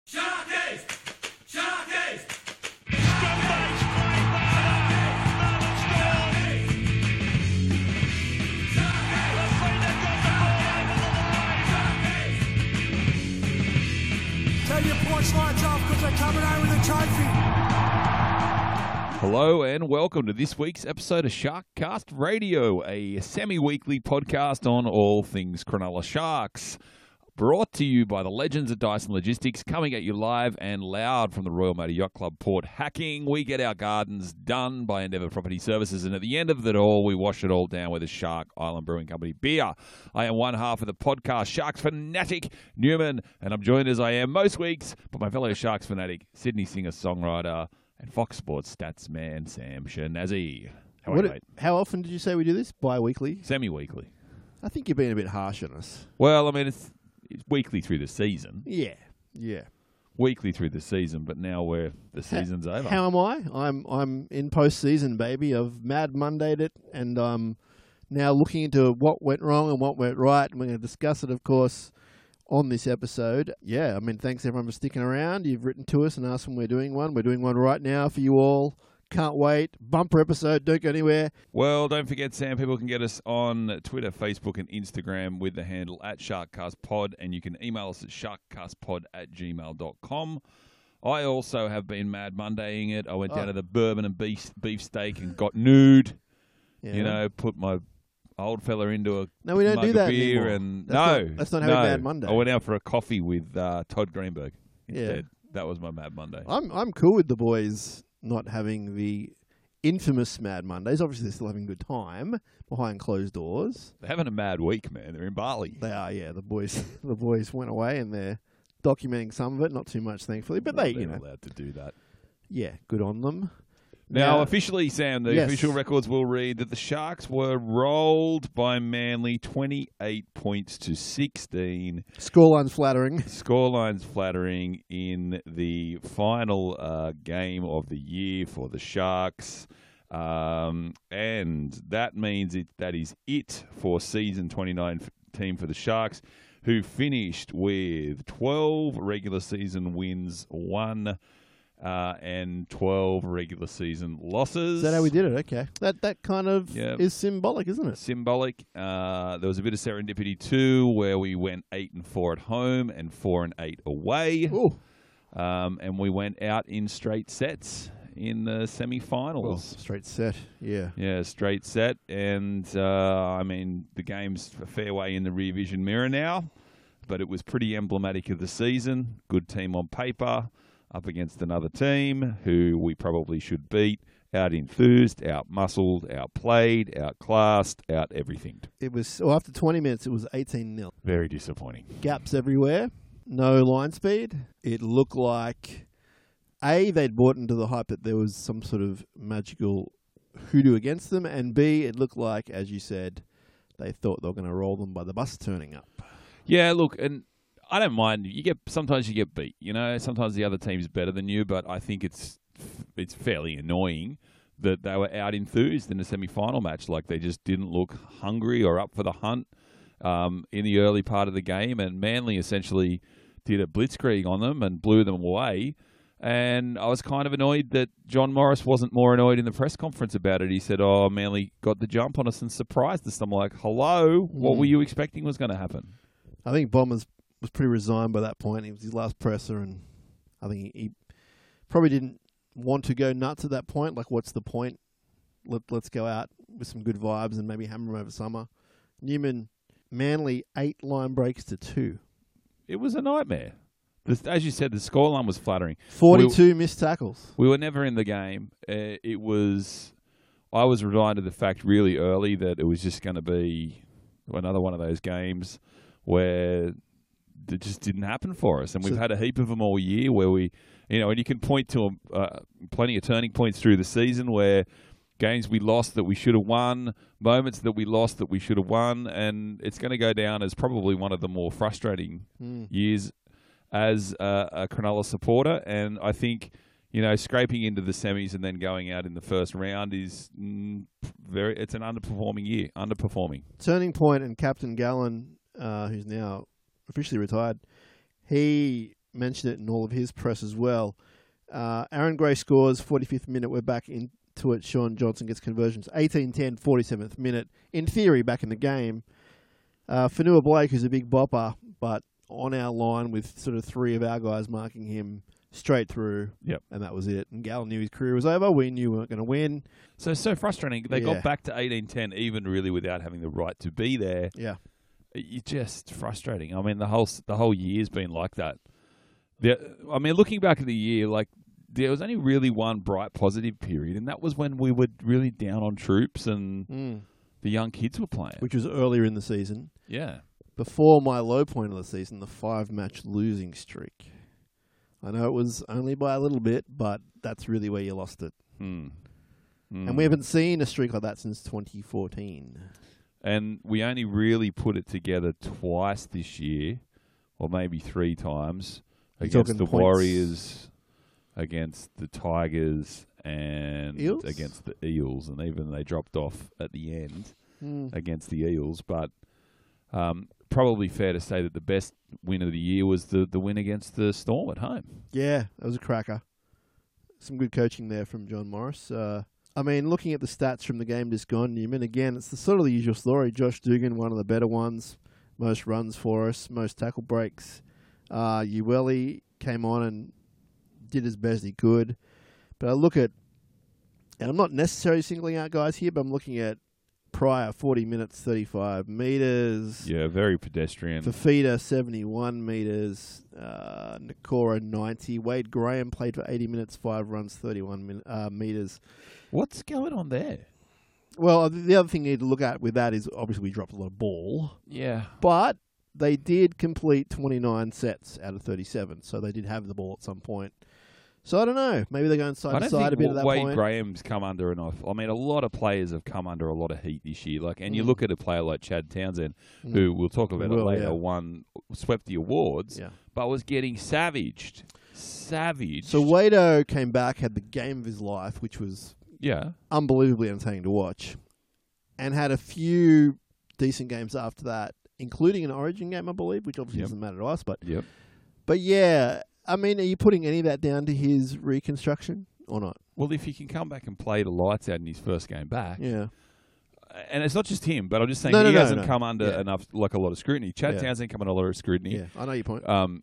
Sharkies! Sharkies! Tell your porch lights off because they're coming out with a trophy. Hello and welcome to this week's episode of Sharkcast Radio, a semi-weekly podcast on all things Cronulla Sharks. Brought to you by the legends at Dyson Logistics, coming at you live and loud from the Royal Motor Yacht Club Port Hacking. We get our gardens done by Endeavour Property Services, and at the end of it all, we wash it all down with a Shark Island Brewing Company beer. I am one half of the podcast, Sharks fanatic Newman, and I'm joined as I am most weeks by my fellow Sharks fanatic, Sydney singer-songwriter, and Fox Sports stats man, Sam Shanazi. How are you, mate? How often did you say we do this? Bi-weekly? Semi-weekly. I think you're being a bit harsh on us. Well, I mean, it's weekly through the season. Yeah. Weekly through the season, but now the season's over. How am I? I'm in post-season, baby. I've Mad Mondayed it, and I'm now looking into what went wrong and what went right, and we're going to discuss it, of course, on this episode. Yeah, I mean, thanks everyone for sticking around. You've written to us and asked when we're doing one. We're doing one right now for you all. Can't wait. Bumper episode. Don't go anywhere. Well, don't forget, Sam, people can get us on Twitter, Facebook, and Instagram with the handle @SharkCastPod, and you can email us at sharkcastpod@gmail.com. I also have been Mad Mondaying it. I went down to the bourbon and beefsteak and got nude. Yeah. You know, put my old fella into a No, we don't mug do of that beer anymore. and That's not having Mad Monday. I went out for a coffee with Todd Greenberg instead. Yeah. That was my Mad Monday. I'm cool with the boys not having the infamous Mad Mondays. Obviously, they're still having a good time behind closed doors. They're having a mad week, man. They're in Bali. They are, yeah. The boys went away and they're documenting some of it. Not too much, thankfully, but They're allowed to do that. yeah, good on them. Now, officially, Sam, the Yes. official records will read that the Sharks were rolled by Manly 28 points to 16. Scoreline's flattering. Scoreline's flattering in the final game of the year for the Sharks. And that means that is it for season 29 team for the Sharks, who finished with 12 regular season wins, 1 and 12 regular season losses. Is that how we did it? Okay. That kind of Yeah. is symbolic, isn't it? Symbolic. There was a bit of serendipity too, where we went 8-4 at home and 4-8 away. Ooh. And we went out in straight sets in the Well, semi-finals. straight set. Yeah. Yeah, straight set. And, I mean, the game's a fair way in the rear vision mirror now, but it was pretty emblematic of the season. Good team on paper, up against another team who we probably should beat. Out-enthused, out-muscled, outplayed, outclassed, out-everything. It was, well, after 20 minutes, it was 18-0. Very disappointing. Gaps everywhere. No line speed. It looked like, A, they'd bought into the hype that there was some sort of magical hoodoo against them, and B, it looked like, as you said, they thought they were going to roll them by the bus turning up. Yeah, look, and I don't mind. Sometimes you get beat. You know, sometimes the other team's better than you, but I think it's fairly annoying that they were out enthused in the semi-final match. Like they just didn't look hungry or up for the hunt in the early part of the game, and Manly essentially did a blitzkrieg on them and blew them away. And I was kind of annoyed that John Morris wasn't more annoyed in the press conference about it. He said, "Oh, Manly got the jump on us and surprised us." I'm like, "Hello, what were you expecting was going to happen?" I think Bombers was pretty resigned by that point. It was his last presser, and I think he probably didn't want to go nuts at that point. Like, what's the point? Let's go out with some good vibes and maybe hammer him over summer. Newman, Manly 8 line breaks to 2. It was a nightmare. As you said, the scoreline was flattering. 42 missed tackles. We were never in the game. I was reminded of the fact really early that it was just going to be another one of those games where it just didn't happen for us. And we've had a heap of them all year where we, and you can point to plenty of turning points through the season where games we lost that we should have won, moments that we lost that we should have won, and it's going to go down as probably one of the more frustrating years as a Cronulla supporter. And I think, scraping into the semis and then going out in the first round is it's an underperforming year. Underperforming. Turning point, and Captain Gallen, who's now officially retired, he mentioned it in all of his press as well. Aaron Gray scores, 45th minute. We're back into it. Sean Johnson gets conversions. 18-10, 47th minute. In theory, back in the game. Fanua Blake, who's a big bopper, but on our line with sort of three of our guys marking him straight through. Yep. And that was it. And Gal knew his career was over. We knew we weren't going to win. So frustrating. They got back to 18-10 even really without having the right to be there. Yeah. It's just frustrating. I mean, the whole year's been like that. Looking back at the year, like there was only really one bright positive period, and that was when we were really down on troops and the young kids were playing. Which was earlier in the season. Yeah. Before my low point of the season, the 5-match losing streak. I know it was only by a little bit, but that's really where you lost it. And we haven't seen a streak like that since 2014. And we only really put it together twice this year, or maybe 3 times, against the points. Warriors, against the Tigers, and Eels? against the Eels. And even they dropped off at the end against the Eels. But probably fair to say that the best win of the year was the win against the Storm at home. Yeah, that was a cracker. Some good coaching there from John Morris. Looking at the stats from the game just gone, Newman, again, it's sort of the usual story. Josh Dugan, one of the better ones. Most runs for us, most tackle breaks. Ueli came on and did as best he could. But I look at, and I'm not necessarily singling out guys here, but I'm looking at Pryor, 40 minutes, 35 metres. Yeah, very pedestrian. Fafita, 71 metres. Nakora, 90. Wade Graham played for 80 minutes, 5 runs, 31 metres. What's going on there? Well, the other thing you need to look at with that is obviously we dropped a lot of ball. Yeah. But they did complete 29 sets out of 37, so they did have the ball at some point. So I don't know. Maybe they're going side to side a bit at that Wade point. Graham's come under enough. I mean, a lot of players have come under a lot of heat this year. And you look at a player like Chad Townsend, who we'll talk about it later, swept the awards, but was getting savaged. So Wado came back, had the game of his life, which was unbelievably entertaining to watch, and had a few decent games after that, including an Origin game, I believe, which obviously doesn't matter to us. But yeah. I mean, are you putting any of that down to his reconstruction or not? Well, if he can come back and play the lights out in his first game back, yeah. And it's not just him, but I'm just saying he hasn't come under enough, like a lot of scrutiny. Chad Townsend come under a lot of scrutiny. Yeah, I know your point. And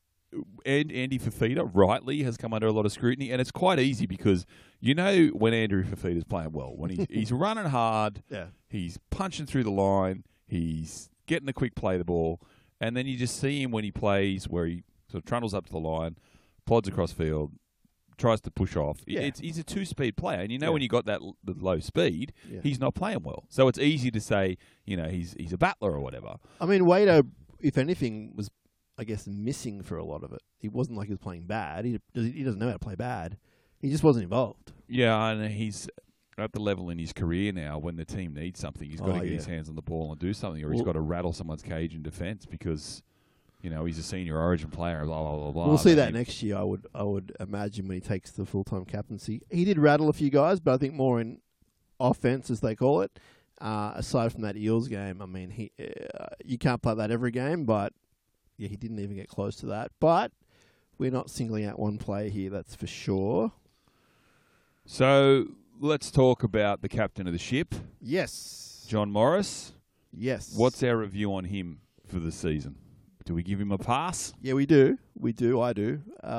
Andy Fafita, rightly, has come under a lot of scrutiny, and it's quite easy because you know when Andrew Fafita's playing well, when he's running hard, he's punching through the line, he's getting a quick play of the ball, and then you just see him when he plays where he sort of trundles up to the line, plods across field, tries to push off. Yeah. He's a 2-speed player, and you know when you got the low speed, he's not playing well. So it's easy to say, he's a battler or whatever. I mean, Wado, if anything, was, I guess, missing for a lot of it. He wasn't like he was playing bad. He doesn't know how to play bad. He just wasn't involved. Yeah, and he's at the level in his career now when the team needs something. He's got to get his hands on the ball and do something, or he's got to rattle someone's cage in defence because he's a senior Origin player, blah, blah, blah, blah. We'll see that next year, I would imagine, when he takes the full-time captaincy. He did rattle a few guys, but I think more in offense, as they call it. Aside from that Eels game, I mean, you can't play that every game, but he didn't even get close to that. But we're not singling out one player here, that's for sure. So let's talk about the captain of the ship. Yes. John Morris. Yes. What's our review on him for the season? Do we give him a pass? Yeah, we do. I do.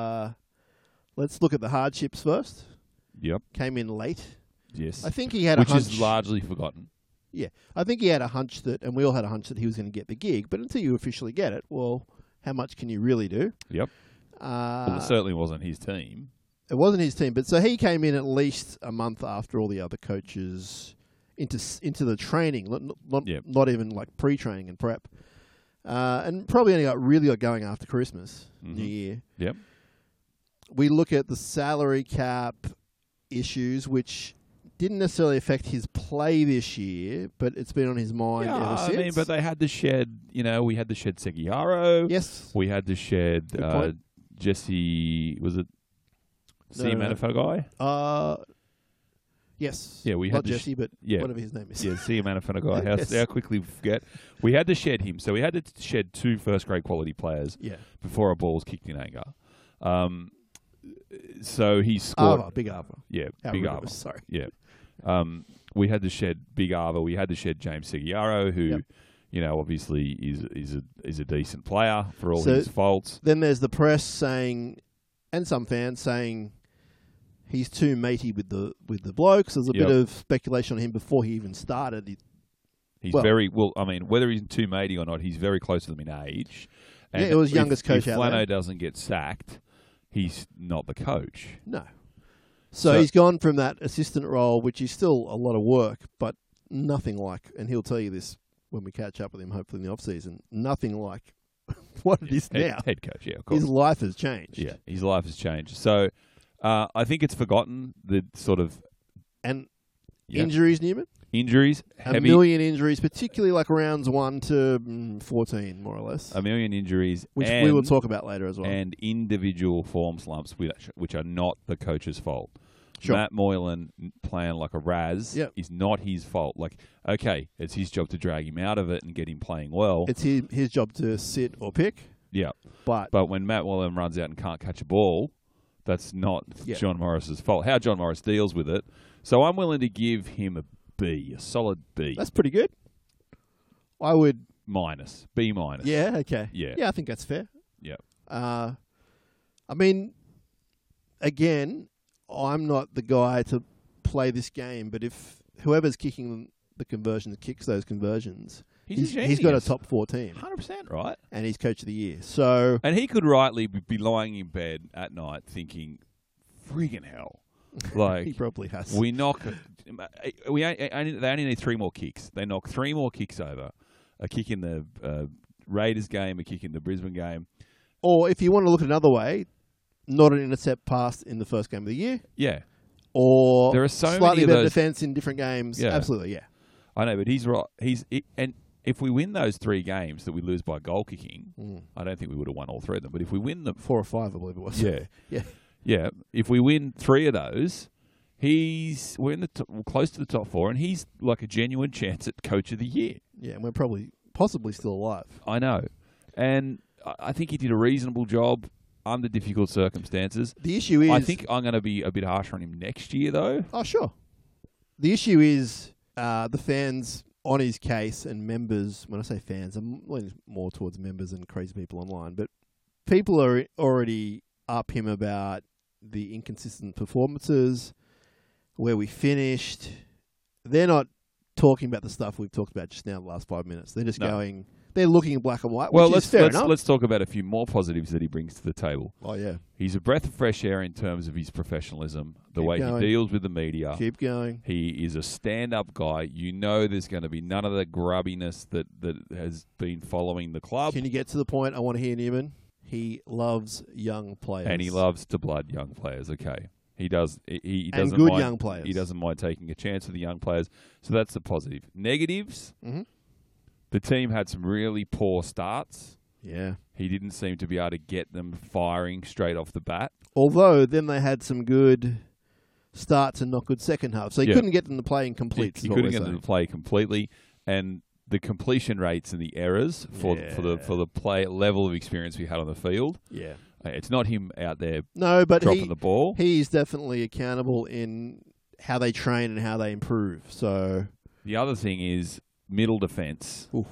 Let's look at the hardships first. Yep. Came in late. Yes. I think he had a hunch. Which is largely forgotten. Yeah. I think he had a hunch and we all had a hunch that he was going to get the gig. But until you officially get it, well, how much can you really do? Yep. Well, it certainly wasn't his team. It wasn't his team. But so he came in at least a month after all the other coaches into the training, not even like pre-training and prep. And probably only got going after Christmas, New Year. Yep. We look at the salary cap issues, which didn't necessarily affect his play this year, but it's been on his mind ever since. I mean, but they had to shed, we had to shed Seguiaro. Yes. We had to shed Jesse, was it Manafo guy? Yes. Yeah, we Not had to Jesse, but yeah. whatever his name is. Yeah, see him, Manafanagai. How, Yes. how quickly we forget. We had to shed him. So we had to shed 2 first-grade quality players Yeah. before a ball was kicked in anger. So he scored. Ava, Big Ava. Yeah, Our Big Rivers, Ava. sorry. Yeah. We had to shed Big Ava. We had to shed James Seguiaro, who, Yep. obviously is a decent player for all So- his faults. Then there's the press saying, and some fans saying, he's too matey with the blokes. There's a Yep. bit of speculation on him before he even started. He's Well- very well. I mean, whether he's too matey or not, he's very close to them in age. Yeah, it was youngest coach if out Flano there. doesn't get sacked, he's not the coach. No. So So- he's gone from that assistant role, which is still a lot of work, but nothing like, and he'll tell you this when we catch up with him, hopefully in the off-season, nothing like what it is now. Head coach, yeah, of course. His life has changed. Yeah, his life has changed. So I think it's forgotten the sort of And yeah, injuries, Newman? injuries, A heavy, million injuries, particularly like rounds 1 to 14, more or less, a million injuries, which and, we will talk about later as well. and individual form slumps, which are not the coach's fault. Sure. Matt Moylan playing like a Raz Yep. is not his fault. Like, okay, it's his job to drag him out of it and get him playing well. It's his job to sit or pick, Yeah, but but when Matt Moylan runs out and can't catch a ball, that's not Yeah. John Morris's fault. How John Morris deals with it. So I'm willing to give him a B, a solid B. that's pretty good. I would, Minus. B minus. yeah, okay. Yeah. Yeah, I think that's fair. Yeah. I mean, again, I'm not the guy to play this game, but if whoever's kicking the conversions kicks those conversions, He's a he's got a genius. top 4 team, 100% right. and he's coach of the year. So And he could rightly be lying in bed at night thinking, friggin' hell. he Like, probably has. they only need 3 more kicks. They knock 3 more kicks over. A kick in the Raiders game, a kick in the Brisbane game. Or if you want to look at another way, not an intercept pass in the first game of the year, Yeah. or There are so many slightly of better those- defense in different games. Yeah. Absolutely, yeah. I know, but he's right. And if we win those 3 games that we lose by goal kicking, I don't think we would have won all 3 of them. But if we win them, 4 or 5, I believe it was. yeah, yeah. yeah. If we win 3 of those, we're in close to the top 4, and he's like a genuine chance at coach of the year. Yeah, and we're possibly still alive. I know, and I think he did a reasonable job under difficult circumstances. The issue is, I think I'm going to be a bit harsher on him next year, though. oh sure. The issue is the fans on his case and members. When I say fans, I'm leaning more towards members and crazy people online. But people are already up him about the inconsistent performances, where we finished. They're not talking about the stuff we've talked about just now the last 5 minutes. They're just No. going. They're looking in black and white. Well, which is fair enough. let's talk about a few more positives that he brings to the table. Oh yeah, He's a breath of fresh air in terms of his professionalism, the Keep way going. he deals with the media. keep going. He is a stand-up guy. You know there's going to be none of the grubbiness that has been following the club. Can you get to the point I want to hear, Newman? He loves young players. And he loves to blood young players, okay. He does. He And doesn't good mind, young players. He doesn't mind taking a chance with the young players. So that's the positive. Negatives, Mhm. the team had some really poor starts. Yeah. He didn't seem to be able to get them firing straight off the bat. Although then they had some good starts and not good second half. So he Yeah. couldn't get them to play in complete. He couldn't get them to play completely. And the completion rates and the errors for the play level of experience we had on the field. Yeah. It's not him out there No, but dropping the ball. he's definitely accountable in how they train and how they improve. So The other thing is middle defence Ooh.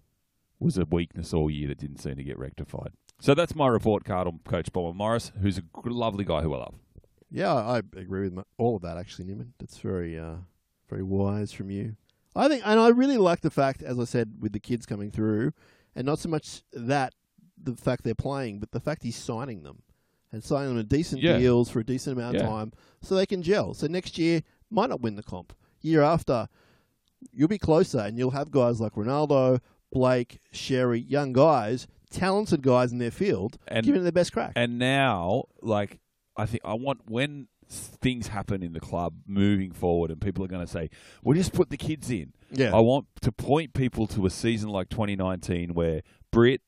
was a weakness all year that didn't seem to get rectified. So that's my report card on Coach Bob Morris, who's a lovely guy who I love. yeah, I agree with all of that actually, Newman. That's very, very wise from you. I think, and I really like the fact, as I said, with the kids coming through, and not so much that the fact they're playing, but the fact he's signing them and signing them to decent Yeah. deals for a decent amount of Yeah. time, so they can gel. So next year might not win the comp. Year after, you'll be closer, and you'll have guys like Ronaldo, Blake, Sherry, young guys, talented guys in their field, And- giving it their best crack. And now, like, I think I want when things happen in the club moving forward and people are going to say, well, just put the kids in. Yeah. I want to point people to a season like 2019 where Britt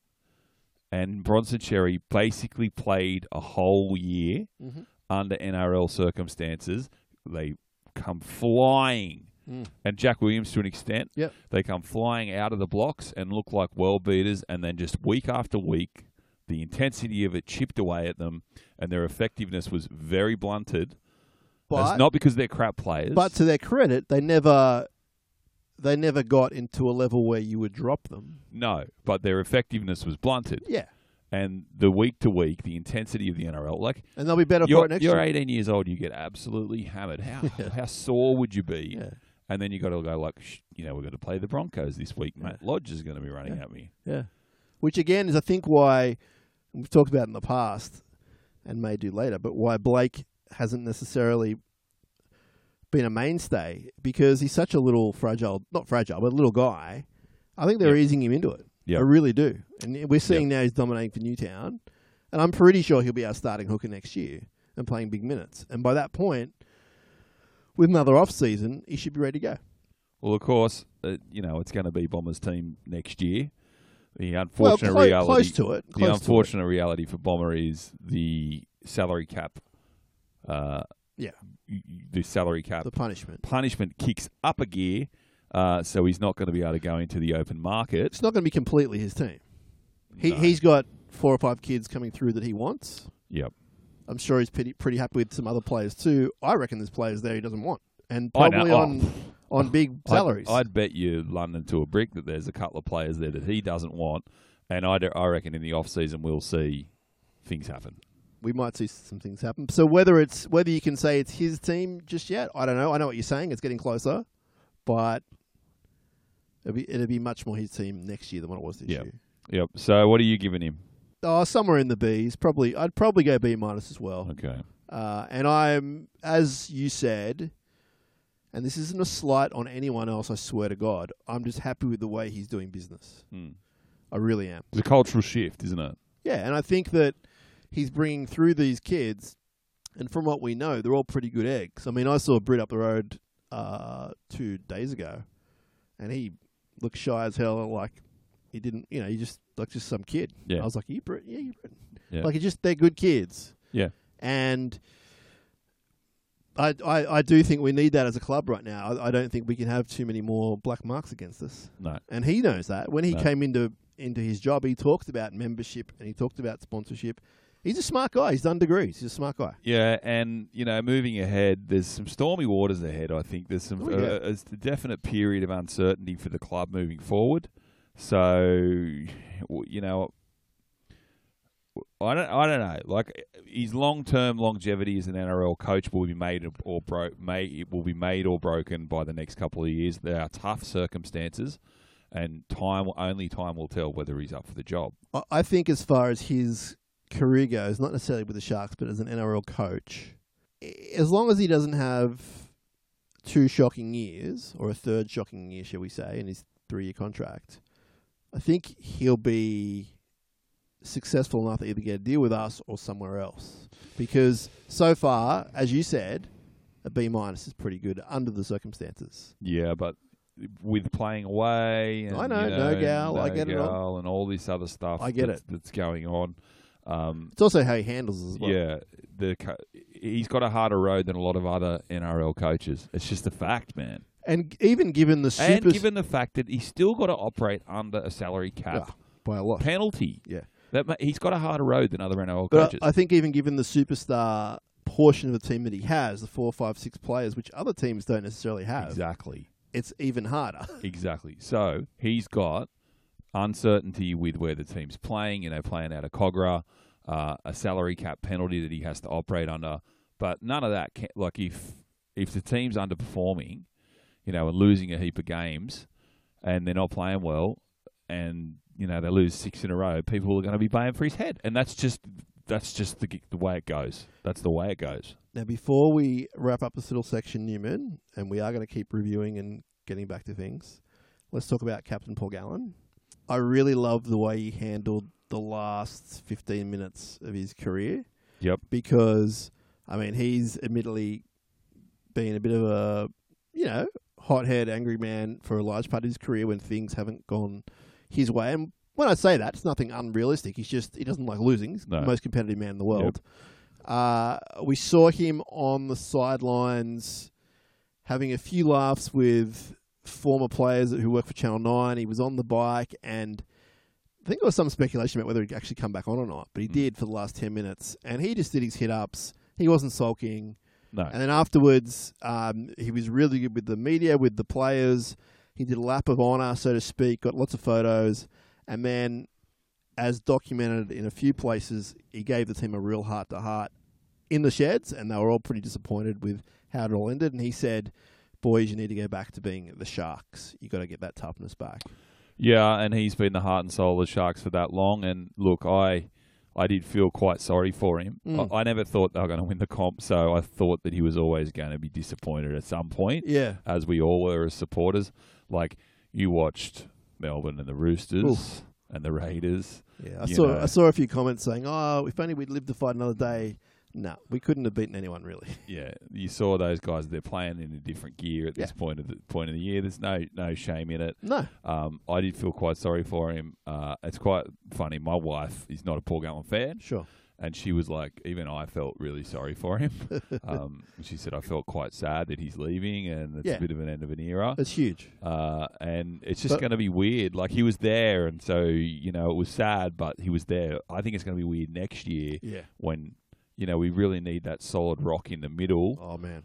and Bronson Cherry basically played a whole year Mm-hmm. under NRL circumstances. They come flying. And Jack Williams to an extent. Yep. They come flying out of the blocks and look like world beaters, and then just week after week, the intensity of it chipped away at them, and their effectiveness was very blunted. That's not because they're crap players. But to their credit, they never got into a level where you would drop them. No, but their effectiveness was blunted. Yeah. And the week to week, the intensity of the NRL, like, And they'll be better for it next year. You're 18 years old, you get absolutely hammered. How sore would you be? Yeah. And then you got to go like, we've got to play the Broncos this week. Matt Lodge is going to be running at me. Yeah. Which again is, I think, why we've talked about in the past and may do later, but why Blake hasn't necessarily been a mainstay, because he's such a little not fragile, but a little guy. I think they're easing him into it. Yep. I really do. And we're seeing now he's dominating for Newtown, and I'm pretty sure he'll be our starting hooker next year and playing big minutes. And by that point, with another off-season, he should be ready to go. Well, of course, it's going to be Bombers' team next year. The unfortunate reality, close to it. The unfortunate reality for Bomber is the salary cap. The salary cap. The punishment kicks up a gear, so he's not going to be able to go into the open market. It's not going to be completely his team. He's got 4 or 5 kids coming through that he wants. Yep. I'm sure he's pretty happy with some other players too. I reckon there's players there he doesn't want, and probably on big salaries. I'd bet you London to a brick that there's a couple of players there that he doesn't want, and I reckon in the off season we'll see things happen. We might see some things happen. So whether you can say it's his team just yet, I don't know. I know what you're saying. It's getting closer, but it'll be much more his team next year than what it was this year. Yep. So what are you giving him? Oh, somewhere in the Bs. I'd probably go B- as well. Okay. And I'm, as you said, and this isn't a slight on anyone else, I swear to God, I'm just happy with the way he's doing business. I really am. It's a cultural shift, isn't it? Yeah, and I think that he's bringing through these kids, and from what we know, they're all pretty good eggs. I mean, I saw Britt up the road 2 days ago, and he looked shy as hell, like he didn't, he just like just some kid. Yeah. I was like, you Britt? Yeah, you Britt. Yeah. Like, they're good kids. Yeah. And I do think we need that as a club right now. I don't think we can have too many more black marks against us. No. And he knows that. When he came into his job, he talked about membership and he talked about sponsorship. He's a smart guy. He's done degrees. He's a smart guy. Yeah, and, moving ahead, there's some stormy waters ahead, I think. There's some a definite period of uncertainty for the club moving forward. So, I don't know. Like, his long-term longevity as an NRL coach will be made or broken by the next couple of years. There are tough circumstances, and only time will tell whether he's up for the job. I think as far as his career goes, not necessarily with the Sharks, but as an NRL coach, as long as he doesn't have 2 shocking years, or a 3rd shocking year, shall we say, in his 3-year contract, I think he'll be successful enough to either get a deal with us or somewhere else. Because so far, as you said, a B- is pretty good under the circumstances. Yeah, but with playing away, and, I know, no gal, I get it all. and all this other stuff, I get that's going on. It's also how he handles it as well. Yeah, he's got a harder road than a lot of other NRL coaches. It's just a fact, man. And even given the given the fact that he's still got to operate under a salary cap by a lot penalty, he's got a harder road than other NRL but coaches. I think even given the superstar portion of the team that he has, the 4, 5, 6 players, which other teams don't necessarily have, exactly, it's even harder. Exactly. So he's got uncertainty with where the team's playing. Playing out of Cogra, a salary cap penalty that he has to operate under. But none of that. If the team's underperforming, and losing a heap of games, and they're not playing well, and they lose 6 in a row, people are going to be paying for his head, and that's just the way it goes. That's the way it goes. Now, before we wrap up this little section, Newman, and we are going to keep reviewing and getting back to things, let's talk about Captain Paul Gallen. I really love the way he handled the last 15 minutes of his career. Yep. Because, he's admittedly been a bit of a, hothead, angry man for a large part of his career when things haven't gone his way. And when I say that, it's nothing unrealistic. He doesn't like losing. He's the most competitive man in the world. Yep. We saw him on the sidelines having a few laughs with former players who work for Channel 9. He was on the bike, and I think there was some speculation about whether he'd actually come back on or not, but he did for the last 10 minutes, and he just did his hit-ups. He wasn't sulking. No. And then afterwards, he was really good with the media, with the players. He did a lap of honour, so to speak, got lots of photos, and then, as documented in a few places, he gave the team a real heart-to-heart in the sheds, and they were all pretty disappointed with how it all ended. And he said, boys, you need to go back to being the Sharks. You got to get that toughness back. Yeah, and he's been the heart and soul of the Sharks for that long. And look, I did feel quite sorry for him. I never thought they were going to win the comp, so I thought that he was always going to be disappointed at some point. Yeah. As we all were as supporters. Like, you watched Melbourne and the Roosters and the Raiders. Yeah, I saw a few comments saying, "Oh, if only we'd lived to fight another day." No, we couldn't have beaten anyone really. Yeah, you saw those guys. They're playing in a different gear at this point of the year. There's no shame in it. No, I did feel quite sorry for him. It's quite funny. My wife is not a Paul Gallen fan. Sure. And she was like, even I felt really sorry for him. She said, I felt quite sad that he's leaving, and it's a bit of an end of an era. It's huge. And it's just going to be weird. Like, he was there, and so, it was sad, but he was there. I think it's going to be weird next year when, we really need that solid rock in the middle. Oh, man.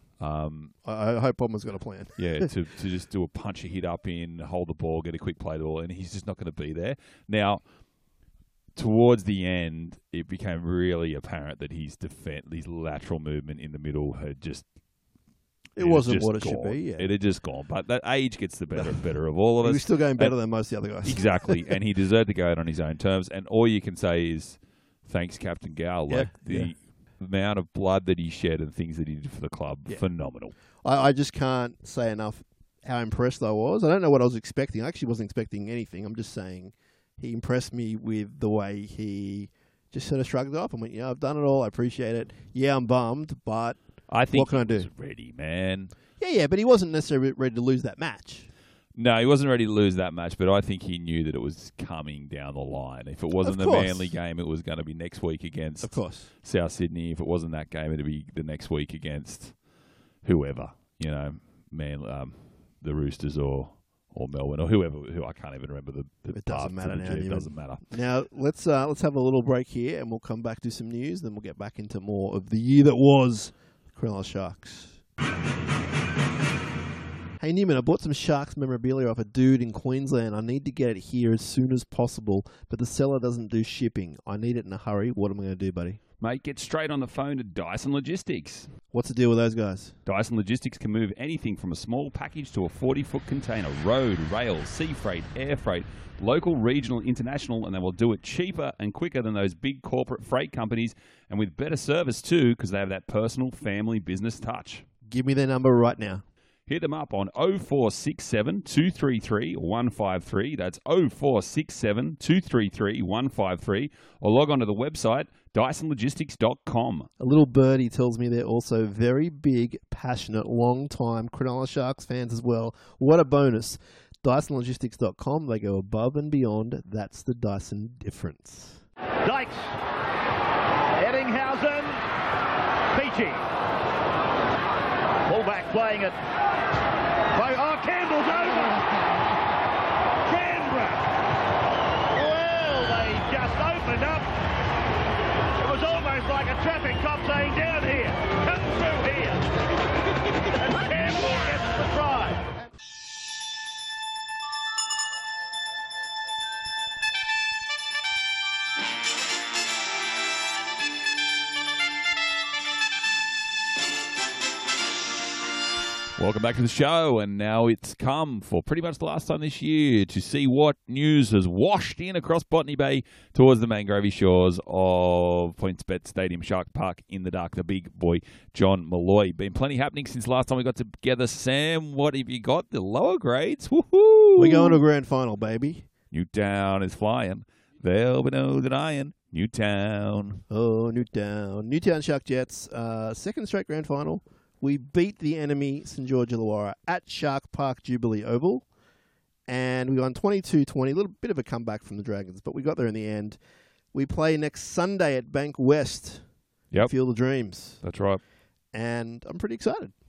I hope Bomber's got a plan. To just do a punch a hit up in, hold the ball, get a quick play to the ball, and he's just not going to be there. Now, towards the end, it became really apparent that his lateral movement in the middle had just... It wasn't what it should be, yeah. It had just gone. But that age gets the better of all of us. He was still going better than most of the other guys. Exactly. And he deserved to go out on his own terms. And all you can say is, thanks, Captain Gal. The amount of blood that he shed and things that he did for the club, phenomenal. I just can't say enough how impressed I was. I don't know what I was expecting. I actually wasn't expecting anything. I'm just saying... He impressed me with the way he just sort of shrugged it off and went, yeah, I've done it all. I appreciate it. Yeah, I'm bummed, but I think what can I do? He was ready, man. Yeah, but he wasn't necessarily ready to lose that match. No, he wasn't ready to lose that match, but I think he knew that it was coming down the line. If it wasn't the Manly game, it was going to be next week against South Sydney. If it wasn't that game, it'd be the next week against whoever, the Roosters or Melbourne or whoever. Who I can't even remember the. It doesn't matter now. It doesn't matter. Now let's have a little break here, and we'll come back to some news. Then we'll get back into more of the year that was Cronulla Sharks. Hey Newman, I bought some Sharks memorabilia off a dude in Queensland. I need to get it here as soon as possible, but the seller doesn't do shipping. I need it in a hurry. What am I going to do, buddy? Mate, get straight on the phone to Dyson Logistics. What's the deal with those guys? Dyson Logistics can move anything from a small package to a 40-foot container. Road, rail, sea freight, air freight, local, regional, international, and they will do it cheaper and quicker than those big corporate freight companies, and with better service too, because they have that personal, family, business touch. Give me their number right now. Hit them up on 0467 233 153. That's 0467 233 153. Or log on to the website DysonLogistics.com. A little birdie tells me they're also very big, passionate, long-time Cronulla Sharks fans as well. What a bonus. DysonLogistics.com. They go above and beyond. That's the Dyson difference. Dykes. Eddinghausen. Peachy. Fullback playing it. Oh, Campbell's over. Canberra. Well, they just opened up. It was almost like a traffic cop saying, down here, come through here. And Campbell gets the try. Welcome back to the show, and now it's come for pretty much the last time this year to see what news has washed in across Botany Bay towards the Mangrove shores of PointsBet Stadium Shark Park in the dark. The big boy, John Malloy. Been plenty happening since last time we got together. Sam, what have you got? The lower grades? Woohoo! We're going to a grand final, baby. Newtown is flying. There'll be no denying. Newtown. Oh, Newtown. Newtown Shark Jets. Second straight grand final. We beat the enemy, St. George Illawarra, at Shark Park Jubilee Oval. And we won 22-20. A little bit of a comeback from the Dragons, but we got there in the end. We play next Sunday at Bank West. Yep. Field of Dreams. That's right. And I'm pretty excited.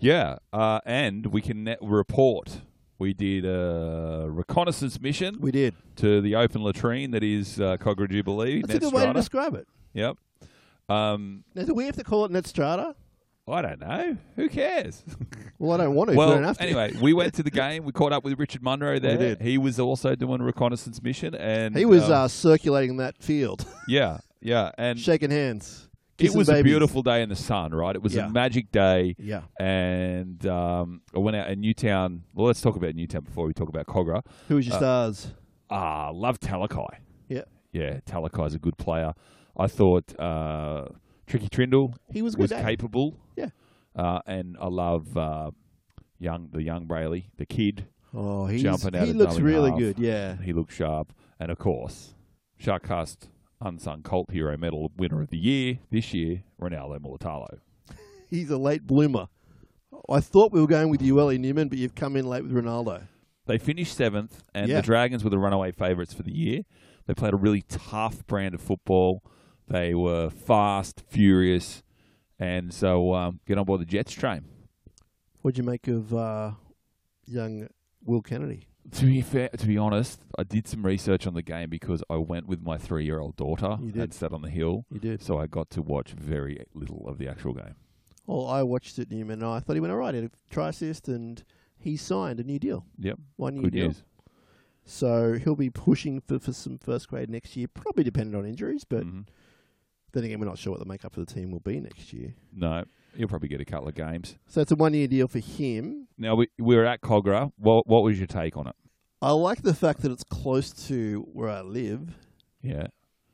Yeah, and we can report. We did a reconnaissance mission We did. to the open latrine that is Cogra Jubilee. That's a good way to describe it. Yep. Now, do we have to call it Net Strata? I don't know. Who cares? Well, I don't want to. We Well, don't have to. anyway, we went to the game. We caught up with Richard Munro there. did. He was also doing a reconnaissance mission, and He was circulating that field, yeah, and shaking hands. it kissing was a babies. beautiful day in the sun. Right, it was Yeah. a magic day. Yeah. And I went out in Newtown. Well, let's talk about Newtown before we talk about Cogra. Who was your stars? Love Talakai. Yeah. Yeah, Talakai's a good player. I thought Tricky Trindle He was a good day. capable. Yeah. And I love the young Brayley, the kid. Oh, Jumping out he of looks dummy really half. good. Yeah. He looked sharp. And of course, Sharkcast Unsung Cult Hero Medal winner of the year this year, Ronaldo Mulatalo. He's a late bloomer. I thought we were going with Ueli Newman, but you've come in late with Ronaldo. They finished 7th, and Yeah. the Dragons were the runaway favourites for the year. They played a really tough brand of football. They were fast, furious, and so get on board the Jets train. What'd you make of young Will Kennedy? To be honest, I did some research on the game because I went with my 3-year-old daughter You did. and sat on the hill. You did. So I got to watch very little of the actual game. Well, I watched it, Newman, and I thought he went all right. He had a try assist, and he signed a new deal. Yep. 1 year Good deal. news. So he'll be pushing for some first grade next year, probably dependent on injuries, but Mhm. then again, we're not sure what the makeup of the team will be next year. No, he'll probably get a couple of games. So it's a 1 year deal for him. Now, we were at Cogra. What was your take on it? I like the fact that it's close to where I live. Yeah.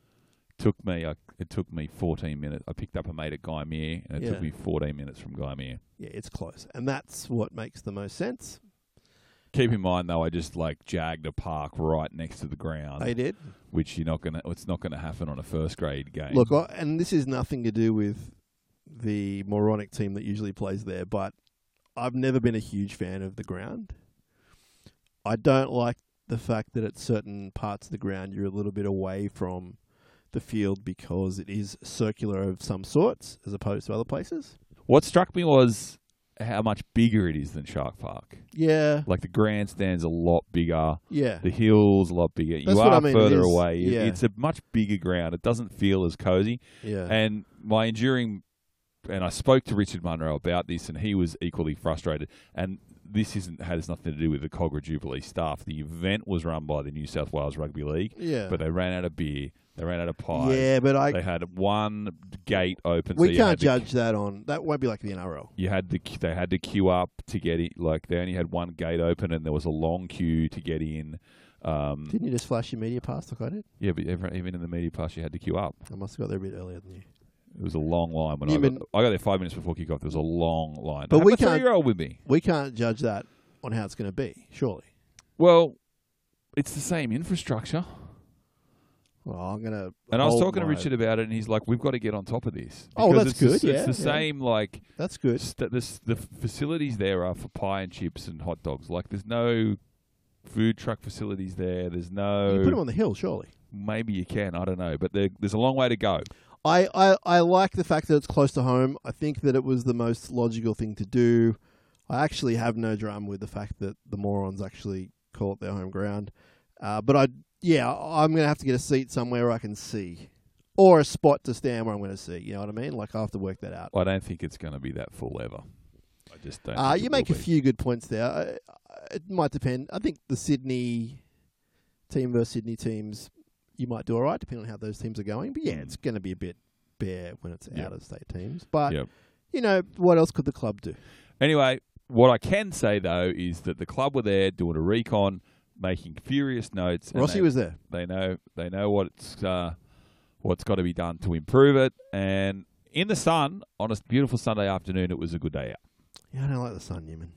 It took me 14 minutes. I picked up a mate at Guymer, and it Yeah. took me 14 minutes from Guymer. Yeah, it's close. And that's what makes the most sense. Keep in mind, though, I just jagged a park right next to the ground, I did. which it's not gonna happen on a first grade game. Look, and this is nothing to do with the moronic team that usually plays there, but I've never been a huge fan of the ground. I don't like the fact that at certain parts of the ground you're a little bit away from the field because it is circular of some sorts as opposed to other places. What struck me was how much bigger it is than Shark Park. Yeah, Like the grandstand's a lot bigger. yeah. The hill's a lot bigger. That's you what are I mean, it further is, away. yeah. It's a much bigger ground. It doesn't feel as cozy. Yeah. And my enduring, and I spoke to Richard Munro about this, and he was equally frustrated. And this has nothing to do with the Cogra Jubilee staff. The event was run by the New South Wales Rugby League, Yeah. but they ran out of beer. They ran out of pies. Yeah, but They had one gate open. we so you can't had to- judge that on. That won't be like the NRL. They had to queue up to get it. Like they only had one gate open, and there was a long queue to get in. Didn't you just flash your media pass like I did? Yeah, but even in the media pass, you had to queue up. I must have got there a bit earlier than you. It was a long line when Newman- I got there 5 minutes before kickoff. There was a long line. But I had we my can't- 3-year-old with me. We can't judge that on how it's going to be, surely. Well, it's the same infrastructure. Well, I'm going to. And I was talking to Richard about it, and he's like, "We've got to get on top of this." Oh, Because that's it's good, It's the yeah. same That's good. the facilities there are for pie and chips and hot dogs. Like there's no food truck facilities there. There's no. You put them on the hill, surely. Maybe you can. I don't know, but there's a long way to go. I like the fact that it's close to home. I think that it was the most logical thing to do. I actually have no drama with the fact that the morons actually call it their home ground. But I'm going to have to get a seat somewhere where I can see. Or a spot to stand where I'm going to see. You know what I mean? Like, I have to work that out. I don't think it's going to be that full ever. I just don't. think You it make a will be. few good points there. It might depend. I think the Sydney team versus Sydney teams, you might do all right, depending on how those teams are going. But, yeah, it's going to be a bit bare when it's Yep. out-of-state teams. But, Yep. you know, what else could the club do? Anyway, what I can say though is that the club were there doing a recon, making furious notes. and Rossi was there. They know what's got to be done to improve it. And in the sun on a beautiful Sunday afternoon, it was a good day out. Yeah, I don't like the sun, Newman.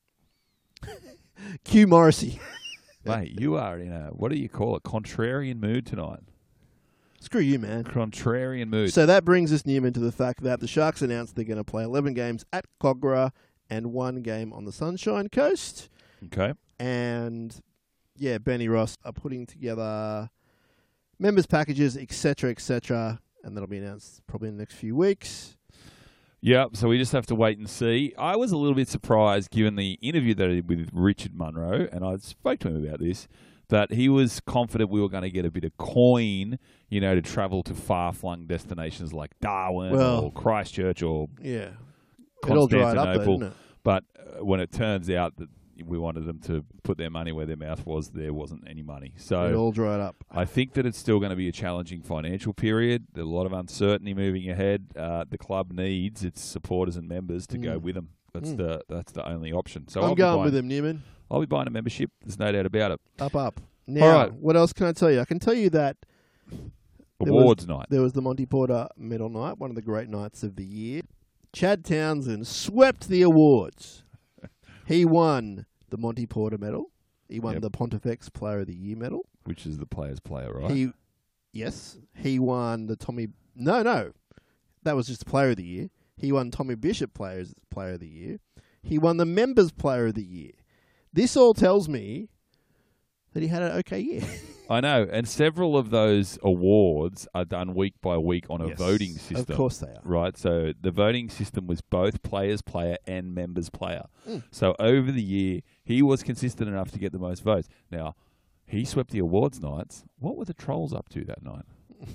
Q Morrissey. Mate, you are in a, what do you call it, contrarian mood tonight. Screw you, man. Contrarian mood. So that brings us, Newman, to the fact that the Sharks announced they're going to play 11 games at Cogra and 1 game on the Sunshine Coast. Okay. And, yeah, Benny Ross are putting together members packages, etc., etc., and that'll be announced probably in the next few weeks. Yep, so we just have to wait and see. I was a little bit surprised, given the interview that I did with Richard Munro, and I spoke to him about this, that he was confident we were going to get a bit of coin, to travel to far-flung destinations like Darwin or Christchurch or Yeah. It all dried up, though, Constantinople. didn't it? But when it turns out that we wanted them to put their money where their mouth was, there wasn't any money. It So all dried up. I think that it's still going to be a challenging financial period. There's a lot of uncertainty moving ahead. The club needs its supporters and members to go with them. That's the only option. So I'm going with him, Newman. I'll be buying a membership. There's no doubt about it. Up. Now, All right. what else can I tell you? I can tell you that Awards night. there was the Monty Porter Medal Night, one of the great nights of the year. Chad Townsend swept the awards. He won the Monty Porter Medal. He won the Pontifex Player of the Year Medal. Which is the player's player, right? He won the Tommy... No. That was just the Player of the Year. He won Tommy Bishop Player of the Year. He won the Members Player of the Year. This all tells me that he had an okay year. I know. And several of those awards are done week by week on a voting system. Of course they are. Right, so the voting system was both players player and members player. So over the year, he was consistent enough to get the most votes. Now, he swept the awards nights. What were the trolls up to that night?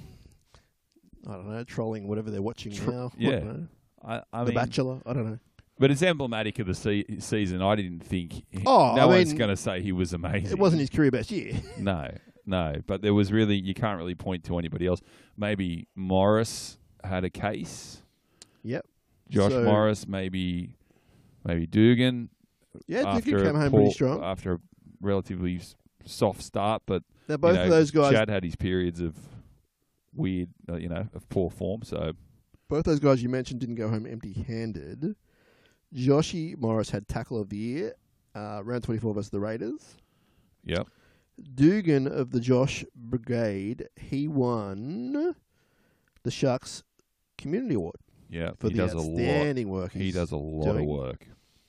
I don't know, trolling whatever they're watching now. Yeah. I don't know. I The mean, Bachelor, I don't know. but it's emblematic of the season. I didn't think... Oh, no I one's mean, going to say he was amazing. It wasn't his career best year. No. But there was really... You can't really point to anybody else. Maybe Morris had a case. Yep. Josh So- Morris, maybe Dugan. Yeah, Dugan after came a home poor- pretty strong. After a relatively soft start, but Now, both of those guys... Chad had his periods of weird, of poor form. So Both those guys you mentioned didn't go home empty-handed. Joshy Morris had Tackle of the Year, round 24 versus the Raiders. yep, Dugan of the Josh Brigade, he won the Sharks Community Award yeah. for He the does a lot. outstanding work. He he's does a lot of doing. work.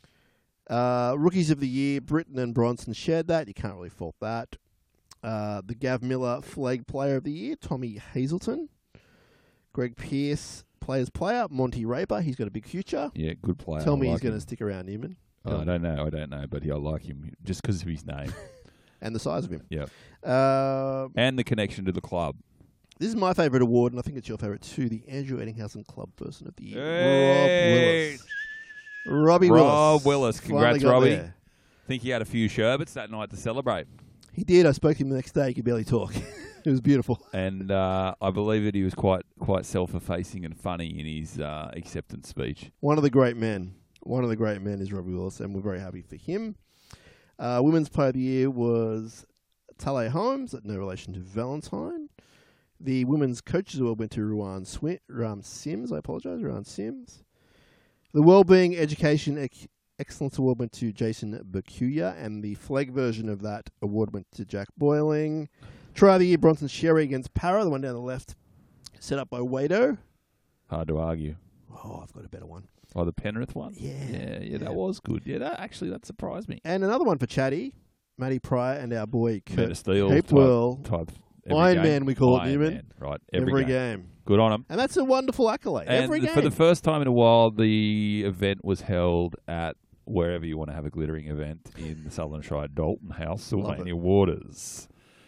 Rookies of the Year, Britton and Bronson shared that. You can't really fault that. The Gav Miller Flag Player of the Year, Tommy Hazelton. Greg Pearce, Players Player, Monty Raper. He's got a big future. Yeah, good player. Tell I me like he's going to him. stick around, Newman. Oh, I don't know, but I like him just because of his name. And the size of him. Yep. Uh, And the connection to the club. This is my favourite award, and I think it's your favourite too, the Andrew Eddinghausen Club Person of the Year. Hey! Robbie Rob Willis. Willis. Finally Congrats, got Robbie. there. Think he had a few sherbets that night to celebrate. He did. I spoke to him the next day. He could barely talk. It was beautiful. And I believe that he was quite self-effacing and funny in his acceptance speech. One of the great men. One of the great men is Robbie Willis, and we're very happy for him. Women's Player of the Year was Tale Holmes, no relation to Valentine. The Women's Coaches Award went to Ruan Sims. I apologise, Ruan Sims. The Wellbeing Education Excellence Award went to Jason Bakuya, and the flag version of that award went to Jack Boyling. Try of the Year, Bronson Sherry against Para, the one down the left, set up by Wado. Hard to argue. Oh, I've got a better one. Oh, the Penrith one? Yeah. Yeah, that was good. Yeah, that surprised me. And another one for Chatty, Matty Pryor, and our boy Kurt Better Steel Capewell. type Iron Man, we call it, Iron Newman. Man, right, Every game. Good on him. And that's a wonderful accolade. And Every game. for the first time in a while, the event was held at wherever you want to have a glittering event in the Southern Shire, Dalton House, Sylvania Waters.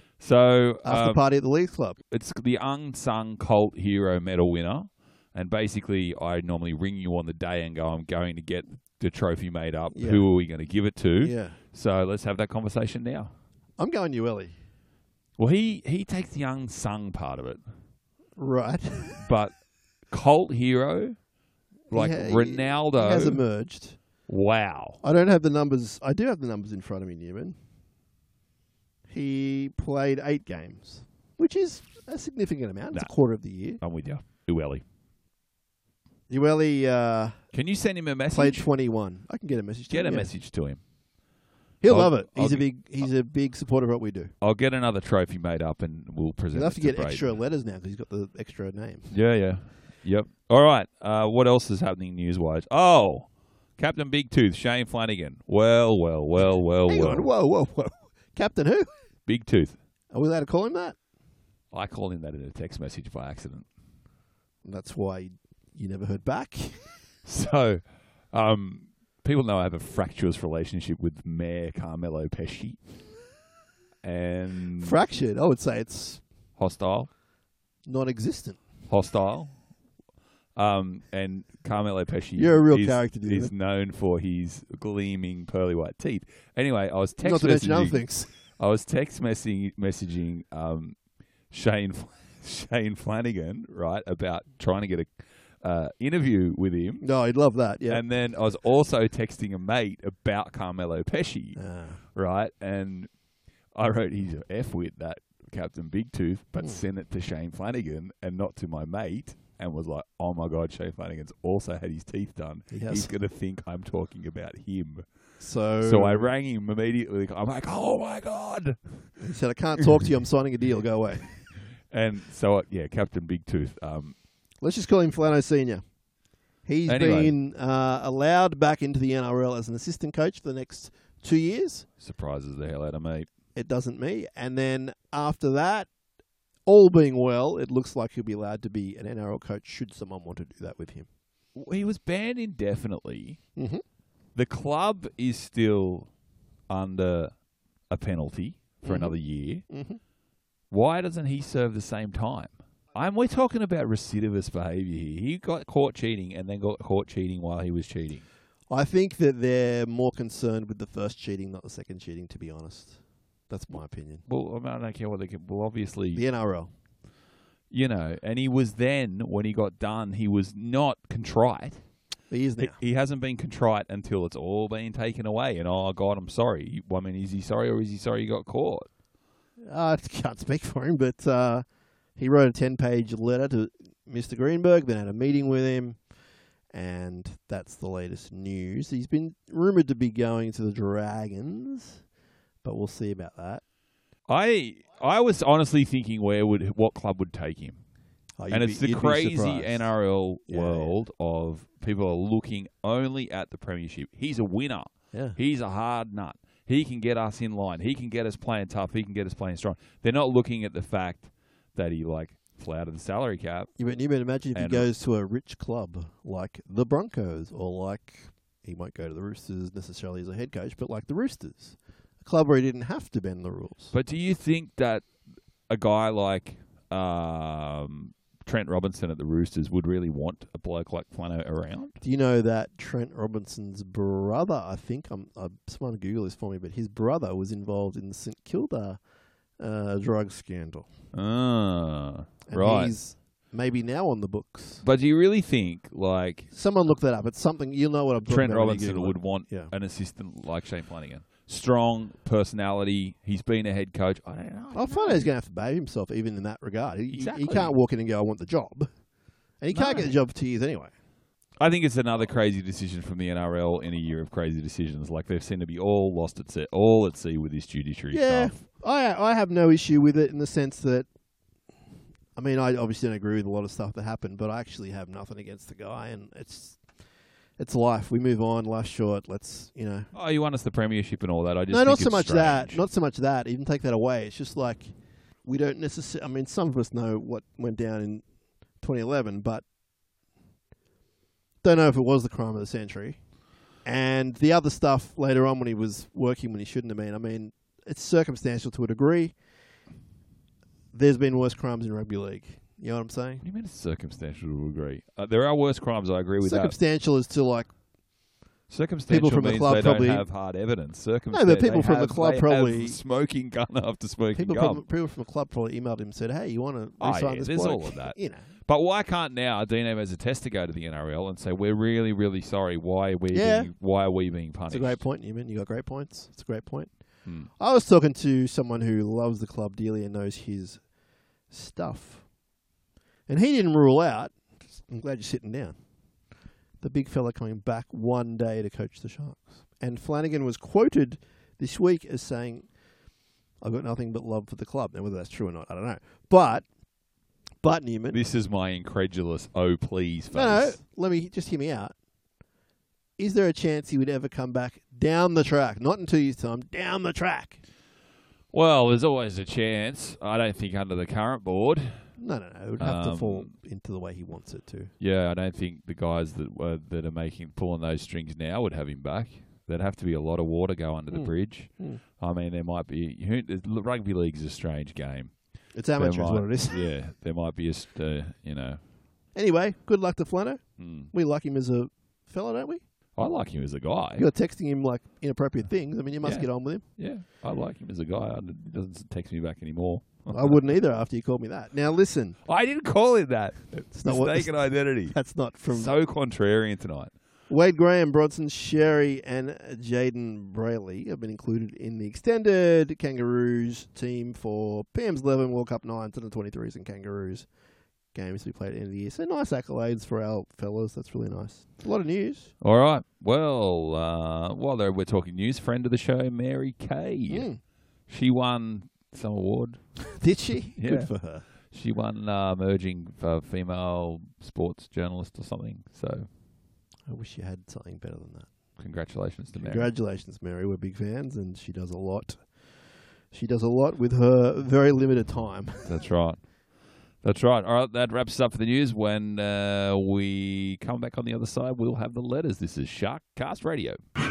So After party at the Leagues Club. it's the unsung cult hero medal winner. And basically, I normally ring you on the day and go, I'm going to get the trophy made up. Yeah. Who are we going to give it to? Yeah. So let's have that conversation now. I'm going Ueli. Well, he takes the unsung part of it. Right. But cult hero, like Ronaldo. He has emerged. Wow. I don't have the numbers. I do have the numbers in front of me, Newman. He played 8 games, which is a significant amount. It's a quarter of the year. I'm with you. Ueli. Ueli Can you send him a message? played 21. I can get a message to him. Get a yeah. message to him. He'll I'll- love it. I'll He's a big supporter of what we do. I'll get another trophy made up and we'll present He'll have it to get Braden. extra letters now because he's got the extra name. Yeah. Yep. All right. What else is happening news-wise? Oh, Captain Big Tooth, Shane Flanagan. Well. Hang on. Whoa. Captain who? Big Tooth. Are we allowed to call him that? I called him that in a text message by accident. That's why you never heard back. So, people know I have a fractious relationship with Mayor Carmelo Pesci. And Fractured. I would say it's hostile. non-existent. Hostile. And Carmelo Pesci You're a real character, dude. is known for his gleaming pearly white teeth. Anyway, I was text Not to mention other messaging. things. I was text messaging Shane Flanagan, right, about trying to get a interview with him. No, I'd love that. Yeah. And then I was also texting a mate about Carmelo Pesci, Ah. right? And I wrote he's an F-wit, that Captain Big Tooth, but sent it to Shane Flanagan and not to my mate. And was like, oh my God, Shane Flanagan's also had his teeth done. He has. He's going to think I'm talking about him. So So I rang him immediately. I'm like, oh my God. he said, I can't talk to you. I'm signing a deal. Go away. And so, yeah, Captain Big Tooth. Let's just call him Flano Senior. He's Anyway. been allowed back into the NRL as an assistant coach for the next 2 years. Surprises the hell out of me. It doesn't me. And then after that, all being well, it looks like he'll be allowed to be an NRL coach should someone want to do that with him. He was banned indefinitely. Mm-hmm. The club is still under a penalty for another year. Mm-hmm. Why doesn't he serve the same time? We're talking about recidivist behaviour here. He got caught cheating and then got caught cheating while he was cheating. I think that they're more concerned with the first cheating, not the second cheating, to be honest. That's my opinion. Well, I mean, I don't care what they can. Well, obviously, The NRL. you know, and he was then, when he got done, he was not contrite. He is now. He hasn't been contrite until it's all been taken away. And, oh, God, I'm sorry. I mean, is he sorry or is he sorry he got caught? I can't speak for him, but he wrote a 10-page letter to Mr. Greenberg, then had a meeting with him, and that's the latest news. He's been rumoured to be going to the Dragons, but we'll see about that. I was honestly thinking what club would take him. Oh, And it's the you'd be crazy surprised. NRL Yeah. world of people are looking only at the premiership. He's a winner. Yeah. He's a hard nut. He can get us in line. He can get us playing tough. He can get us playing strong. They're not looking at the fact that he flouted the salary cap. You can imagine if he And- goes to a rich club like the Broncos, or he won't go to the Roosters necessarily as a head coach, but like the Roosters, a club where he didn't have to bend the rules. But do you think that a guy like Trent Robinson at the Roosters would really want a bloke like Flano around? Do you know that Trent Robinson's brother, I think, someone Google this for me, but his brother was involved in the St Kilda drug scandal. Ah, And right. he's maybe now on the books. But do you really think, Someone look that up. It's something, you'll know what I'm talking Trent about when you Robinson Google would it. want Yeah. an assistant like Shane Flanagan? Strong personality. He's been a head coach. I don't know. I find he's going to have to behave himself even in that regard. He Exactly. can't walk in and go, I want the job. And he can't No. get the job for 2 years anyway. I think it's another crazy decision from the NRL in a year of crazy decisions. They seem to be all lost at sea, all at sea with this judiciary Yeah, stuff. I have no issue with it in the sense that, I mean, I obviously don't agree with a lot of stuff that happened, but I actually have nothing against the guy, and it's life. We move on. Life's short. Let's, Oh, you won us the premiership and all that. I just no, think not so it's much strange. that. Not so much that. Even take that away. It's just like we don't necessarily. I mean, some of us know what went down in 2011, but don't know if it was the crime of the century. And the other stuff later on when he was working when he shouldn't have been. I mean, it's circumstantial to a degree. There's been worse crimes in rugby league. You know what I'm saying? What do you mean it's circumstantial to agree? There are worse crimes. I agree with that. Circumstantial is to Circumstantial people from the means club they probably- don't have hard evidence. No, but people from the club they probably- have smoking gun after smoking people gum. from the club probably emailed him and said, "Hey, you want to Oh, resign yeah, this there's bloke?" all of that. You know. But why can't now Dino Mazzatesta to go to the NRL and say we're really, really sorry? Why are we being punished? It's a great point, Newman. You got great points. It's a great point. Hmm. I was talking to someone who loves the club dearly and knows his stuff. And he didn't rule out, I'm glad you're sitting down, the big fella coming back one day to coach the Sharks. And Flanagan was quoted this week as saying, I've got nothing but love for the club. Now, whether that's true or not, I don't know. But Newman... This is my incredulous, oh please face. No, let me just hear me out. Is there a chance he would ever come back down the track? Not in 2 years' time, down the track. Well, there's always a chance. I don't think under the current board. No. It would have to fall into the way he wants it to. Yeah, I don't think the guys that are pulling those strings now would have him back. There'd have to be a lot of water go under the bridge. I mean, there might be. Rugby league's a strange game. It's amateur, is what it is. Yeah, there might be Anyway, good luck to Flano. We like him as a fella, don't we? I like him as a guy. You're texting him like inappropriate things. I mean, you must get on with him. Yeah, I like him as a guy. He doesn't text me back anymore. I wouldn't either after you called me that. Now listen. I didn't call him that. It's mistaken identity. That's not from... So contrarian tonight. Wade Graham, Bronson Sherry and Jaden Brayley have been included in the extended Kangaroos team for PM's 11 World Cup 9s and the 23s and Kangaroos games to be played at the end of the year. So nice accolades for our fellas. That's really nice. A lot of news. All right. Well, while we're talking news, friend of the show, Mary Kay. She won some award. Did she? Yeah. Good for her. She won emerging female sports journalist or something. So I wish you had something better than that. Congratulations to Mary. Congratulations, Mary. We're big fans, and she does a lot. She does a lot with her very limited time. That's right. That's right. All right, that wraps us up for the news. When we come back on the other side, we'll have the letters. This is Sharkcast Radio.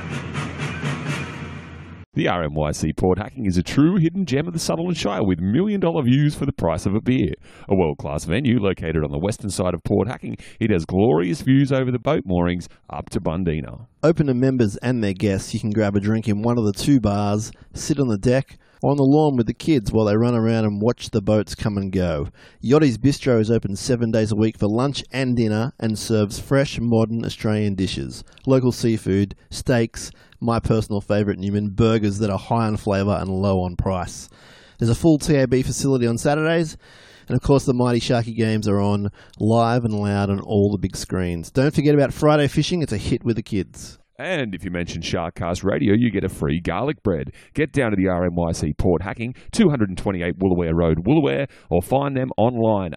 The RMYC Port Hacking is a true hidden gem of the Sutherland Shire with $1 million views for the price of a beer. A world-class venue located on the western side of Port Hacking, it has glorious views over the boat moorings up to Bundina. Open to members and their guests. You can grab a drink in one of the two bars, sit on the deck, or on the lawn with the kids while they run around and watch the boats come and go. Yachty's Bistro is open 7 days a week for lunch and dinner and serves fresh, modern Australian dishes. Local seafood, steaks, my personal favourite, Newman, burgers that are high on flavour and low on price. There's a full TAB facility on Saturdays, and of course the Mighty Sharky games are on live and loud on all the big screens. Don't forget about Friday fishing, it's a hit with the kids. And if you mention Sharkcast Radio, you get a free garlic bread. Get down to the RMYC Port Hacking, 228 Woolooware Road, Woolooware, or find them online,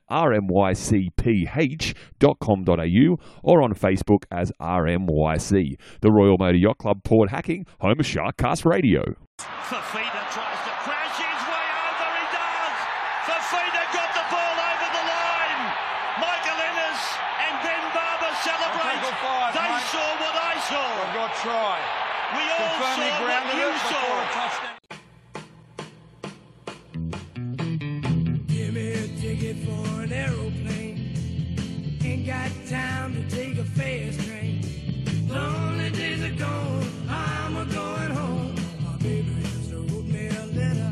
rmycph.com.au, or on Facebook as RMYC. The Royal Motor Yacht Club Port Hacking, home of Sharkcast Radio. Fafita tries to crash his way over, he does! Fafita got the ball over the line! Michael Ennis and Ben Barber celebrate! They saw what I saw! I've got try. We all saw what you saw! Give me a ticket for an aeroplane. Ain't got time to take a fast train. Lonely days are gone, I'm a-going home. My baby just wrote me a letter.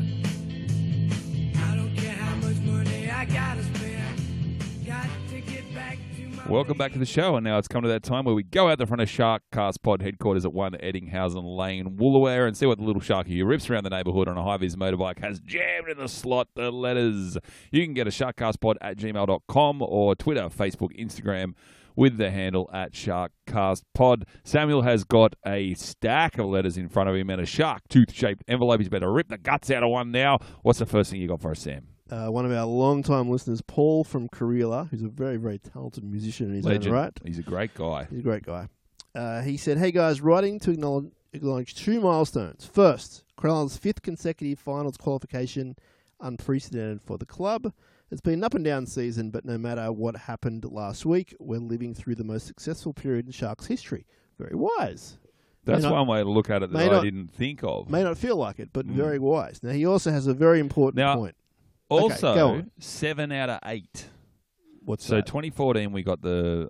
I don't care how much money I gotta spend. Got to get back to my... Welcome back to the show, and now it's come to that time where we go out the front of Sharkcast Pod headquarters at 1 Eddinghausen Lane, Woolooware, and see what the little sharky who rips around the neighbourhood on a high-vis motorbike has jammed in the slot, the letters. You can get a sharkcastpod@gmail.com or Twitter, Facebook, Instagram with the handle at SharkcastPod. Samuel has got a stack of letters in front of him and a shark tooth-shaped envelope. He's better rip the guts out of one now. What's the first thing you got for us, Sam? One of our long-time listeners, Paul from Karela, who's a very, very talented musician in his own right. He's a great guy. He's a great guy. He said, hey guys, writing to acknowledge two milestones. First, Karela's 5th consecutive finals qualification, unprecedented for the club. It's been an up-and-down season, but no matter what happened last week, we're living through the most successful period in Sharks history. Very wise. That's one way to look at it that I didn't think of. May not feel like it, but very wise. Now, he also has a very important point. Also, okay, 7 out of 8. What's so that? 2014 we got the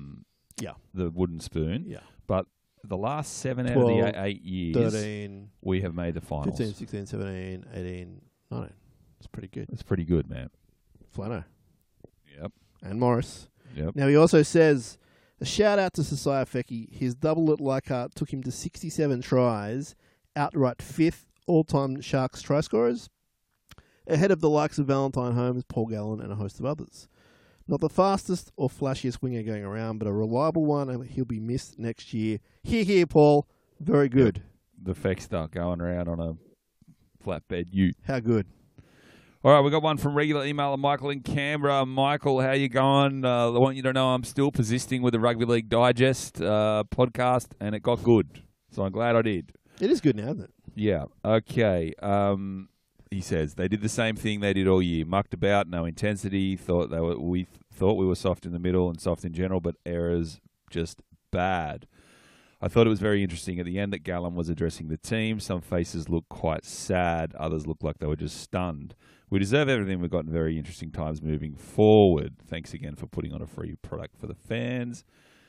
wooden spoon. Yeah. But the last 7 out 12, of the 8 years 13, we have made the finals. 15, 16, 17, 18, 19. It's pretty good. It's pretty good, man. Flano. Yep. And Morris. Yep. Now, he also says, a shout-out to Sasaya Feki. His double at Leichhardt took him to 67 tries, outright 5th all-time Sharks try scorers, ahead of the likes of Valentine Holmes, Paul Gallen, and a host of others. Not the fastest or flashiest winger going around, but a reliable one, and he'll be missed next year. Here, Paul. Very good. Yep. The Fexter going around on a flatbed ute. How good? All right, we got one from regular emailer Michael in Canberra. Michael, how you going? I want you to know I'm still persisting with the Rugby League Digest podcast, and it got good. So I'm glad I did. It is good now, isn't it? Yeah. Okay. He says they did the same thing they did all year, mucked about, no intensity. We thought we were soft in the middle and soft in general, but errors just bad. I thought it was very interesting at the end that Gallen was addressing the team. Some faces looked quite sad, others looked like they were just stunned. We deserve everything. We've got very interesting times moving forward. Thanks again for putting on a free product for the fans.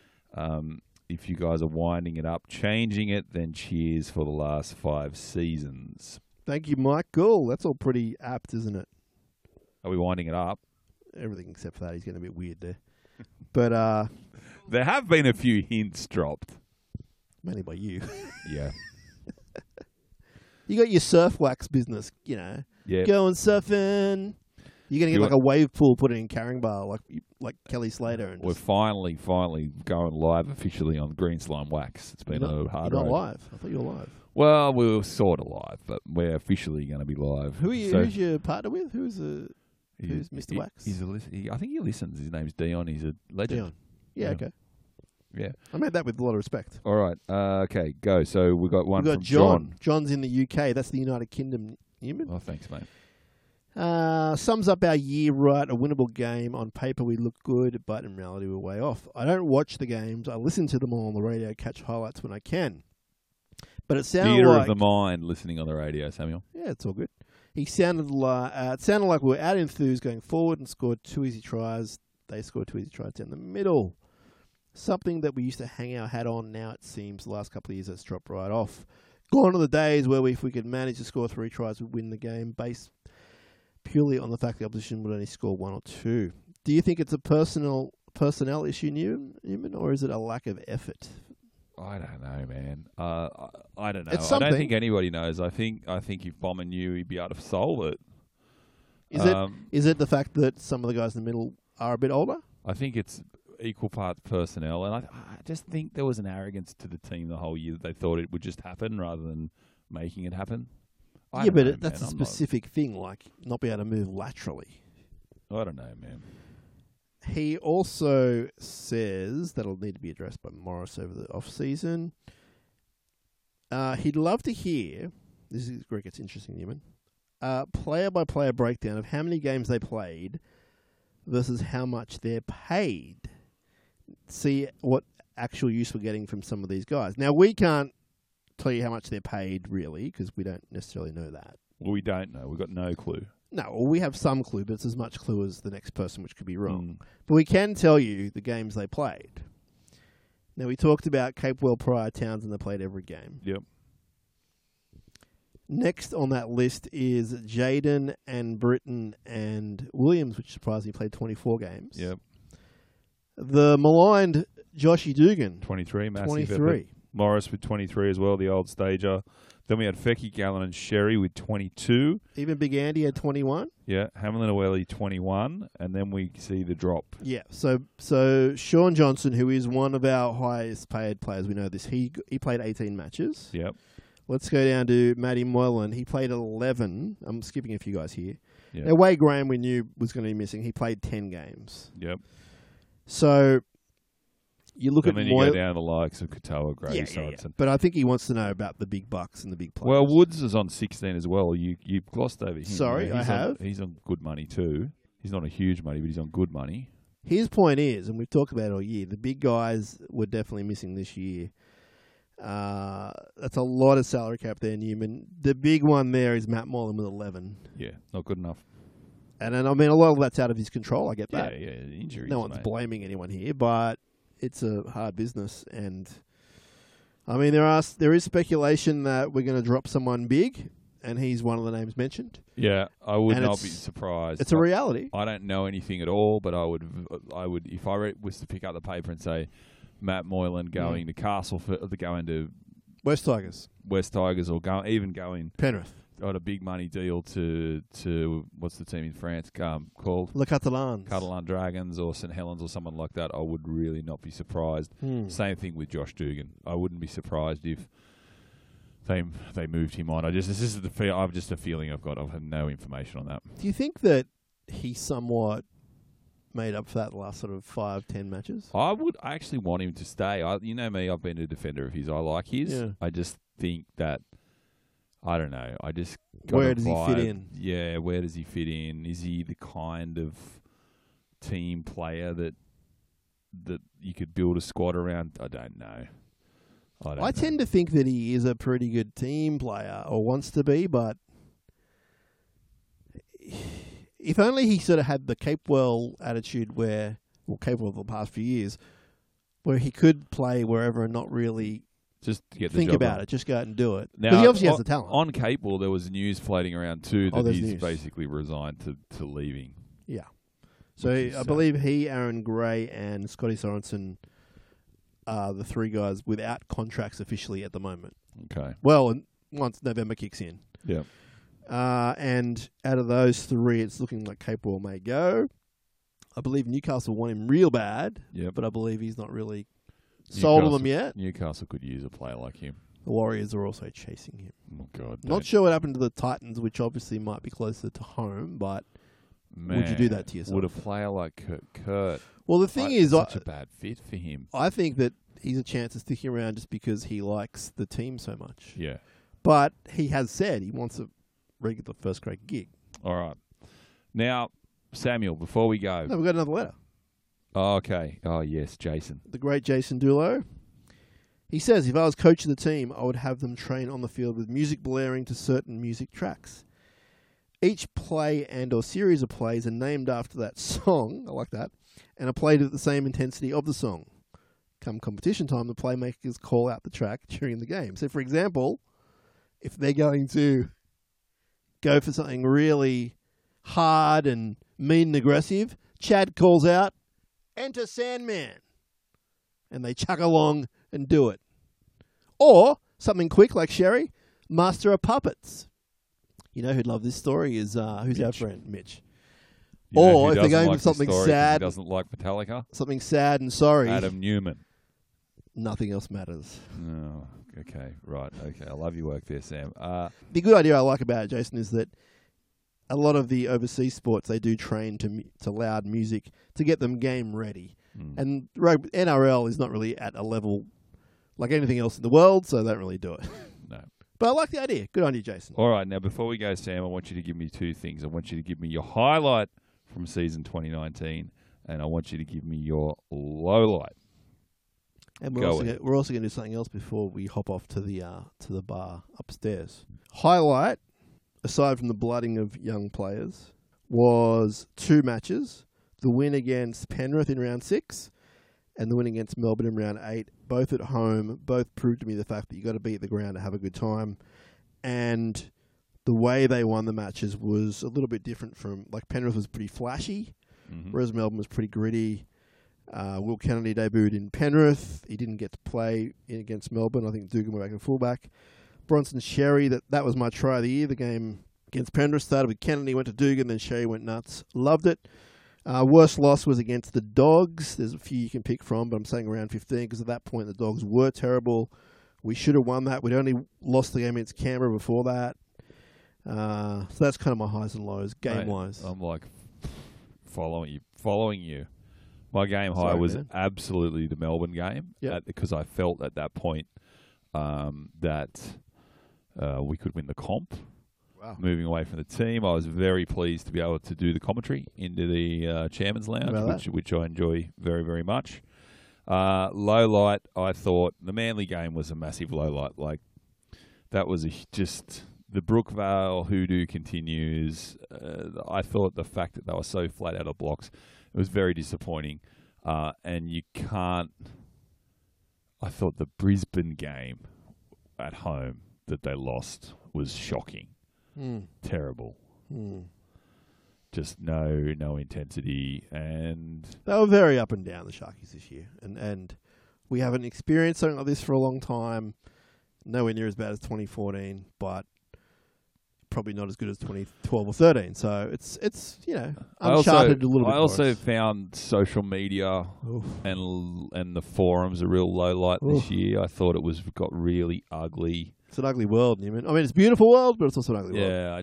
If you guys are winding it up, changing it, then cheers for the last 5 seasons. Thank you, Michael. That's all pretty apt, isn't it? Are we winding it up? Everything except for that. He's getting a bit weird there. But There have been a few hints dropped. mainly by you. Yeah. You got your surf wax business, you know. Yeah. Going surfing. You're going to get like a wave pool put in Carring Bar like Kelly Slater. And We're finally going live officially on Green Slime Wax. It's been a hard You're road. not live. I thought you were live. Well, we were sort of live, but we're officially going to be live. Who's your partner with? Who's Mr. Wax? I think he listens. His name's Dion. He's a legend. Dion. Yeah, okay. Yeah. I made that with a lot of respect. All right. Okay, go. So we've got one We've got from John. John's in the UK. That's the United Kingdom. Newman. Oh, thanks, mate. Sums up our year right. A winnable game. On paper, we look good, but in reality, we're way off. I don't watch the games. I listen to them all on the radio, catch highlights when I can. But it sounded Theatre like... of the mind listening on the radio, Samuel. Yeah, it's all good. It sounded like we were out enthused going forward and scored 2 easy tries. They scored 2 easy tries down the middle. Something that we used to hang our hat on. Now it seems the last couple of years it's dropped right off. Gone are the days where if we could manage to score 3 tries, we'd win the game based purely on the fact the opposition would only score 1 or 2. Do you think it's a personnel issue, Newman, or is it a lack of effort? I don't know, man. I don't know. It's I something. don't think anybody knows. I think if Bomber knew, he'd be able to solve it. Is it the fact that some of the guys in the middle are a bit older? I think it's equal parts personnel, and I just think there was an arrogance to the team the whole year that they thought it would just happen rather than making it happen. Yeah, but that's a specific thing, like not be able to move laterally. I don't know, man. He also says that'll need to be addressed by Morris over the off-season. He'd love to hear, this is where it gets interesting, Newman, player-by-player breakdown of how many games they played versus how much they're paid. See what actual use we're getting from some of these guys. Now, we can't tell you how much they're paid, really, because we don't necessarily know that. Well, we don't know. We've got no clue. No, well, we have some clue, but it's as much clue as the next person, which could be wrong. But we can tell you the games they played. Now, we talked about Capewell, Pryor, Townsend. They played every game. Yep. Next on that list is Jaden and Britton and Williams, which surprisingly played 24 games. Yep. The maligned Joshy Dugan. 23, massive 23. effort. Morris with 23 as well, the old stager. Then we had Fecky, Gallen and Sherry with 22. Even Big Andy had 21. Yeah, Hamlin O'Welly 21, and then we see the drop. Yeah, so Sean Johnson, who is one of our highest paid players, we know this, he played 18 matches. Yep. Let's go down to Matty Moylan. He played 11. I'm skipping a few guys here. Yep. Now, Wade Graham we knew was going to be missing. He played 10 games. Yep. So you look and at then you go down the likes of Katoa, Grady, Sorensen. But I think he wants to know about the big bucks and the big players. Well, Woods is on 16 as well. You glossed over him. Sorry, I have. He's on good money too. He's not a huge money, but he's on good money. His point is, and we've talked about it all year, the big guys were definitely missing this year. That's a lot of salary cap there, Newman. The big one there is Matt Moylan with 11. Yeah, not good enough. And then, I mean, a lot of that's out of his control. I get that. Yeah, injuries. No one's mate. blaming anyone here, but it's a hard business. And, I mean, there is speculation that we're going to drop someone big, and he's one of the names mentioned. Yeah, I would And not be surprised. It's a reality. I don't know anything at all, but I would if I was to pick up the paper and say Matt Moylan going to Castleford, going to West Tigers. West Tigers, or even going Penrith. on a big money deal to what's the team in France called? Le Catalans. Catalan Dragons or St Helens or someone like that, I would really not be surprised. Same thing with Josh Dugan. I wouldn't be surprised if they moved him on. I've just a feeling I've got. I have no information on that. Do you think that he somewhat made up for that last sort of 5-10 matches? I actually want him to stay. You know me, I've been a defender of his. I like his. Yeah. I just think that I don't know. I just got Where a does he vibe. fit in? Yeah, where does he fit in? Is he the kind of team player that you could build a squad around? I don't know. I tend to think that he is a pretty good team player, or wants to be, but if only he sort of had the Capewell attitude Capewell of the past few years, where he could play wherever and not really just to get the think job about done. it, just go out and do it. Now, Because he obviously has the talent. On Capewell, there was news floating around too that there's he's news. basically resigned to leaving. Yeah. So Which is I sad. believe he, Aaron Gray, and Scotty Sorensen are the three guys without contracts officially at the moment. Okay. Well, once November kicks in. Yeah. And out of those three, it's looking like Capewell may go. I believe Newcastle want him real bad, Yep. but I believe he's not really sold on them Newcastle- yet. Newcastle could use a player like him. The Warriors are also chasing him. Oh God. Not sure what happened to the Titans, which obviously might be closer to home, but would you do that to yourself? Would a player like Kurt well, the thing it's is, such a bad fit for him? I think that he's a chance of sticking around just because he likes the team so much. Yeah. But he has said he wants a regular first-grade gig. All right. Now, Samuel, before we go. No, we've got another letter. Oh, okay. Oh, yes, Jason. The great Jason Dulo. He says, if I was coaching the team, I would have them train on the field with music blaring to certain music tracks. Each play and or series of plays are named after that song. I like that. And are played at the same intensity of the song. Come competition time, the playmakers call out the track during the game. So, for example, if they're going to go for something really hard and mean and aggressive, Chad calls out, "Enter Sandman." And they chuck along and do it. Or something quick like Sherry, Master of Puppets. You know who'd love this story is who's our friend, Mitch. You know Or who if they're doesn't going like with something the story 'cause sad- he doesn't like Metallica? Something sad and sorry. Adam Newman. Nothing else matters. Oh, okay. Right. Okay. I love your work there, Sam. The good idea I like about it, Jason, is that a lot of the overseas sports, they do train to loud music to get them game ready. And NRL is not really at a level like anything else in the world, so they don't really do it. No. But I like the idea. Good on you, Jason. All right. Now, before we go, Sam, I want you to give me two things. I want you to give me your highlight from season 2019, and I want you to give me your low light. And Go we're also going to do something else before we hop off to the bar upstairs. Highlight, aside from the blooding of young players, was two matches. The win against Penrith in round 6 and the win against Melbourne in round 8, both at home. Both proved to me the fact that you got to beat the ground to have a good time. And the way they won the matches was a little bit different from, like, Penrith was pretty flashy, whereas Melbourne was pretty gritty. Will Kennedy debuted in Penrith. He didn't get to play against Melbourne. I think Dugan went back to fullback. Bronson Sherry, that was my try of the year. The game against Penrith started with Kennedy, went to Dugan, then Sherry went nuts. Loved it. Worst loss was against the Dogs. There's a few you can pick from, but I'm saying around 15 because at that point the Dogs were terrible. We should have won that. We'd only lost the game against Canberra before that. So that's kind of my highs and lows, game-wise. I'm like following you. My game high Sorry, was man. absolutely the Melbourne game because I felt at that point that we could win the comp. Wow. Moving away from the team, I was very pleased to be able to do the commentary into the Chairman's Lounge, which I enjoy very, very much. Low light, I thought the Manly game was a massive low light. Like that was just the Brookvale hoodoo continues. I thought the fact that they were so flat out of blocks, it was very disappointing. And you can't. I thought the Brisbane game at home that they lost was shocking. Terrible. Just no intensity, and They were very up and down, the Sharkies, this year. And we haven't experienced something like this for a long time. Nowhere near as bad as 2014, but probably not as good as 2012 or 13. So it's uncharted a little bit. I also found social media and the forums a real low light this year. I thought it got really ugly. It's an ugly world, Newman. I mean, it's a beautiful world, but it's also an ugly world. Yeah,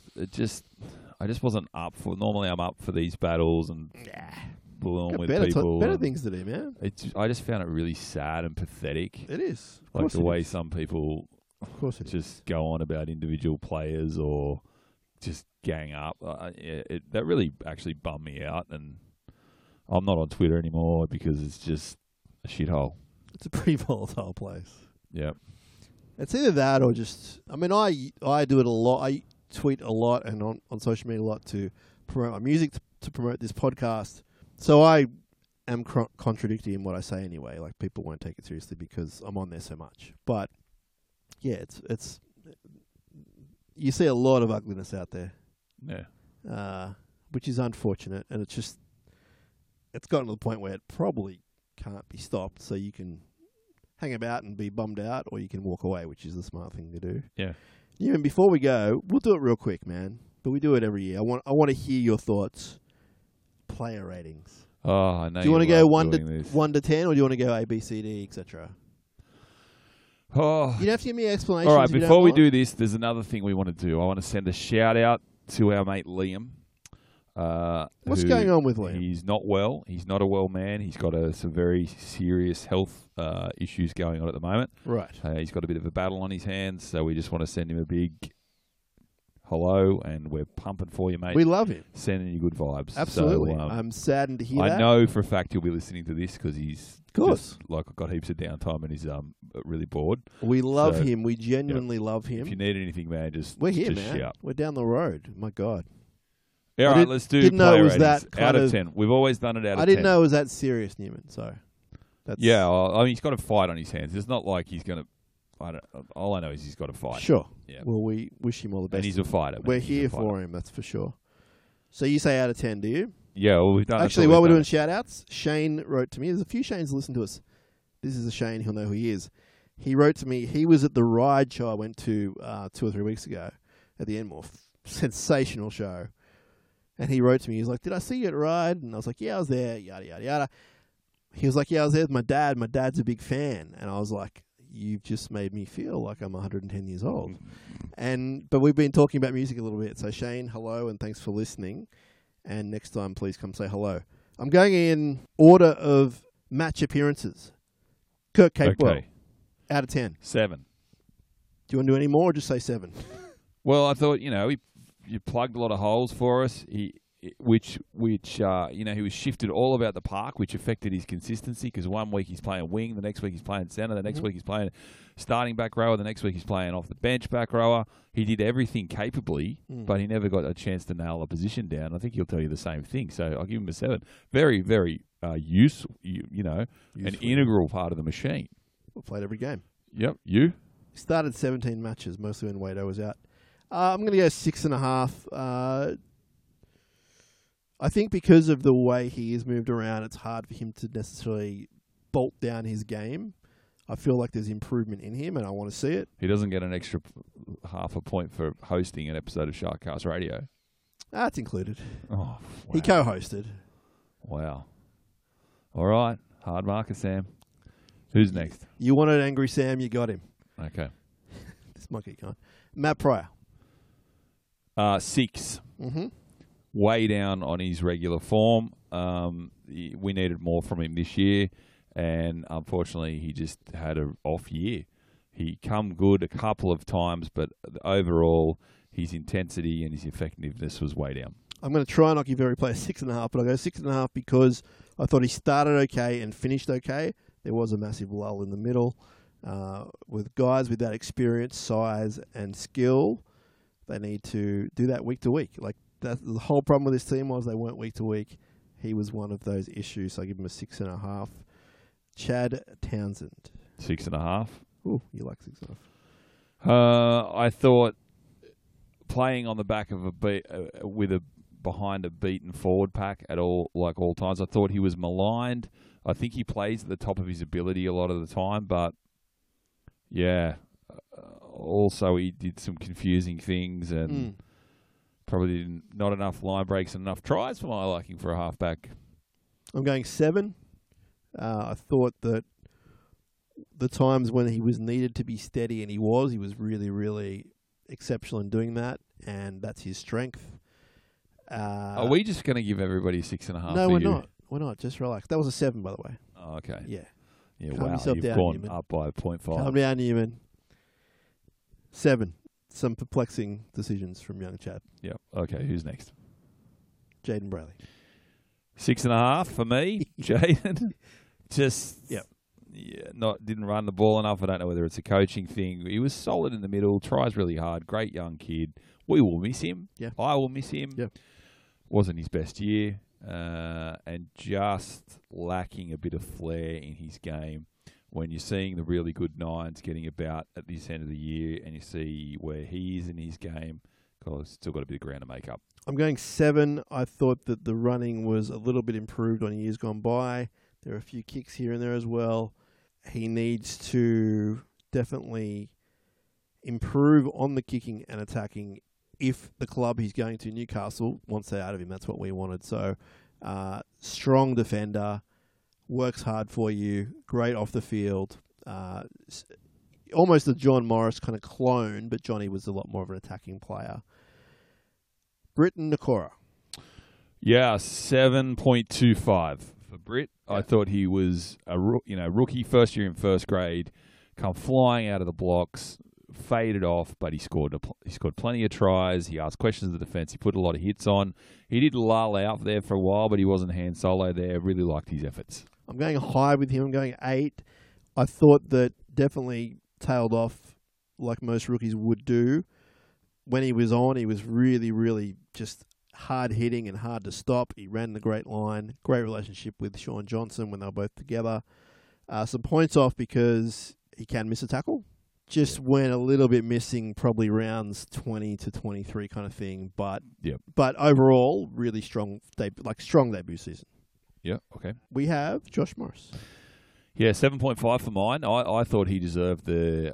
I just wasn't up for. Normally, I'm up for these battles and balloon Got with better people. better things to do, man. I just found it really sad and pathetic. It is. Of Like course the it way is. some people Of course it is. just go on about individual players or just gang up. That really actually bummed me out, and I'm not on Twitter anymore because it's just a shithole. It's a pretty volatile place. Yeah. It's either that or just... I mean, I do it a lot. I tweet a lot and on social media a lot to promote my music, to promote this podcast. So I am contradicting in what I say anyway. Like, people won't take it seriously because I'm on there so much. But, yeah, it's you see a lot of ugliness out there. Yeah. Which is unfortunate. And it's gotten to the point where it probably can't be stopped. So you can hang about and be bummed out, or you can walk away, which is the smart thing to do. Yeah. Even before we go, we'll do it real quick, man. But we do it every year. I want to hear your thoughts. Player ratings. Oh, I know. Do you want to go this. 1 to 10, or do you want to go A, B, C, D, etc.? Oh. You don't have to give me explanations. All right, if you before don't we want. do this, there's another thing we want to do. I want to send a shout out to our mate Liam. What's going on with Liam? He's not well. He's not a well man. He's got some very serious health issues going on at the moment. Right. He's got a bit of a battle on his hands, so we just want to send him a big hello, and we're pumping for you, mate. We love him. Sending you good vibes. Absolutely. So, I'm saddened to hear that. I know for a fact he'll be listening to this because he's course. got heaps of downtime and he's really bored. We love So, him. We genuinely love him. If you need anything, man, We're here, just man. shout. We're down the road. My God. All right, let's do didn't know player it was ratings. that kind out of of- 10. We've always done it out of 10. I didn't know it was that serious, Newman. So, that's Yeah, I mean, he's got a fight on his hands. It's not like he's going to... All I know is he's got a fight. Sure. Yeah. Well, we wish him all the best. And he's a fighter. We're man. He's a here fighter. for him, that's for sure. So you say out of 10, do you? Yeah, well, we've done Actually, that's while what we're we've doing done. shout-outs, Shane wrote to me. There's a few Shanes listen to us. This is a Shane. He'll know who he is. He wrote to me. He was at the ride show I went to 2 or 3 weeks ago at the Enmore. Sensational show. And he wrote to me. He was like, did I see you at Ride? And I was like, yeah, I was there, yada, yada, yada. He was like, yeah, I was there with my dad. My dad's a big fan. And I was like, you've just made me feel like I'm 110 years old. But we've been talking about music a little bit. So Shane, hello, and thanks for listening. And next time, please come say hello. I'm going in order of match appearances. Kirk Capewell, Okay. out of 10. 7. Do you want to do any more or just say 7? Well, I thought, you plugged a lot of holes for us. He was shifted all about the park, which affected his consistency because 1 week he's playing wing, the next week he's playing centre, the next week he's playing starting back rower, the next week he's playing off the bench back rower. He did everything capably, but he never got a chance to nail a position down. I think he'll tell you the same thing. So I'll give him a 7. Very, very useful, an integral part of the machine. We played every game. Yep. You? He started 17 matches, mostly when Wado was out. I'm going to go 6.5. I think because of the way he is moved around, it's hard for him to necessarily bolt down his game. I feel like there's improvement in him, and I want to see it. He doesn't get an extra half a point for hosting an episode of Sharkcast Radio. That's included. Oh, wow. He co-hosted. Wow. All right. Hard marker, Sam. Who's next? You wanted Angry Sam, you got him. Okay. This might get going. Matt Pryor. 6. Mm-hmm. Way down on his regular form. We needed more from him this year, and unfortunately, he just had an off year. He come good a couple of times, but overall, his intensity and his effectiveness was way down. I'm going to try and not give every player 6.5, but I'll go 6.5 because I thought he started okay and finished okay. There was a massive lull in the middle. With guys with that experience, size, and skill, they need to do that week to week. Like, the whole problem with this team was they weren't week to week. He was one of those issues, so I give him a 6.5. Chad Townsend. 6.5. Ooh, you like 6.5. I thought playing on the back of behind a beaten forward pack at all times. I thought he was maligned. I think he plays at the top of his ability a lot of the time, but yeah. Also, he did some confusing things and probably not enough line breaks and enough tries for my liking for a halfback. I'm going 7. I thought that the times when he was needed to be steady, and he was really, really exceptional in doing that, and that's his strength. Are we just going to give everybody 6.5? No, we're not. We're not. Just relax. That was a 7, by the way. Oh, okay. Yeah. Yeah, Calm wow. yourself You've down, gone Newman. up by 0.5. Calm down, Newman. 7. Some perplexing decisions from young Chad. Yep. Okay, who's next? Jaden Brayley. 6.5 for me, Jaden. Just Yep. didn't run the ball enough. I don't know whether it's a coaching thing. He was solid in the middle, tries really hard, great young kid. We will miss him. Yeah. I will miss him. Yep. Wasn't his best year, and just lacking a bit of flair in his game. When you're seeing the really good nines getting about at this end of the year, and you see where he is in his game, because still got a bit of ground to make up. I'm going 7. I thought that the running was a little bit improved on years gone by. There are a few kicks here and there as well. He needs to definitely improve on the kicking and attacking if the club he's going to, Newcastle, wants that out of him. That's what we wanted. So, strong defender, works hard for you, great off the field. Almost a John Morris kind of clone, but Johnny was a lot more of an attacking player. Britton Nakora. Yeah, 7.25 for Britt. Yeah. I thought he was a rookie, first year in first grade, come flying out of the blocks, faded off, but he scored plenty of tries. He asked questions of the defence. He put a lot of hits on. He did lull out there for a while, but he wasn't hand solo there. Really liked his efforts. I'm going high with him. I'm going 8. I thought that definitely tailed off like most rookies would do. When he was on, he was really, really just hard hitting and hard to stop. He ran the great line. Great relationship with Sean Johnson when they were both together. Some points off because he can miss a tackle. Just went a little bit missing, probably rounds 20 to 23 kind of thing. But Yep. but overall, really strong debut season. Yeah, okay. We have Josh Morris. Yeah, 7.5 for mine. I thought he deserved the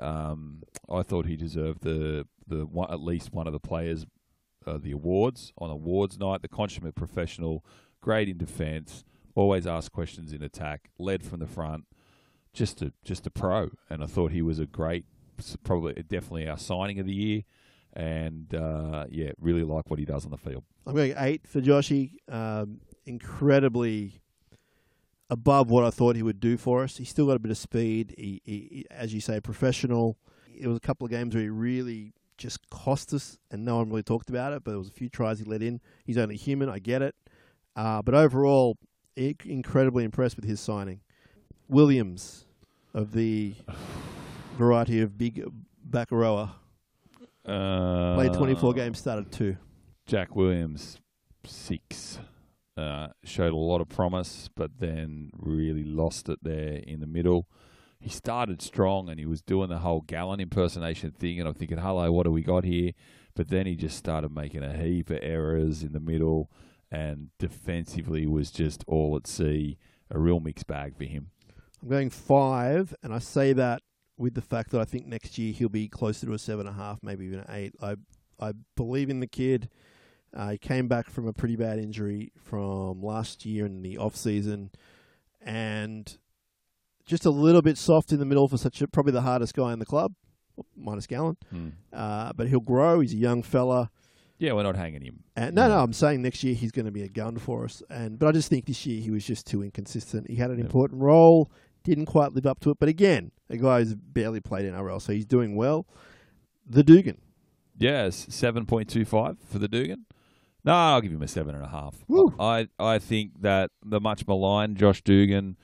one, at least one of the players, the awards on awards night. The consummate professional, great in defence, always asked questions in attack, led from the front, just a pro. And I thought he was a great, definitely our signing of the year. And really like what he does on the field. I'm going 8 for Joshy. Incredibly above what I thought he would do for us. He's still got a bit of speed. He, as you say, professional. It was a couple of games where he really just cost us, and no one really talked about it, but there was a few tries he let in. He's only human, I get it. But overall, incredibly impressed with his signing. Williams, of the variety of big Baccaroa, played 24 games, started 2. Jack Williams, 6. Showed a lot of promise, but then really lost it there in the middle. He started strong and he was doing the whole Gallen impersonation thing, and I'm thinking, hello, what do we got here? But then he just started making a heap of errors in the middle, and defensively was just all at sea. A real mixed bag for him. I'm going 5, and I say that with the fact that I think next year he'll be closer to a 7.5, maybe even an 8. I believe in the kid. He came back from a pretty bad injury from last year in the off-season, and just a little bit soft in the middle for probably the hardest guy in the club, minus Gallen. But he'll grow. He's a young fella. Yeah, we're not hanging him. And no, I'm saying next year he's going to be a gun for us. But I just think this year he was just too inconsistent. He had an important role, didn't quite live up to it. But again, a guy who's barely played NRL, so he's doing well. The Dugan. Yes, 7.25 for the Dugan. No, I'll give him a 7.5. Woo. I think that the much maligned Josh Dugan,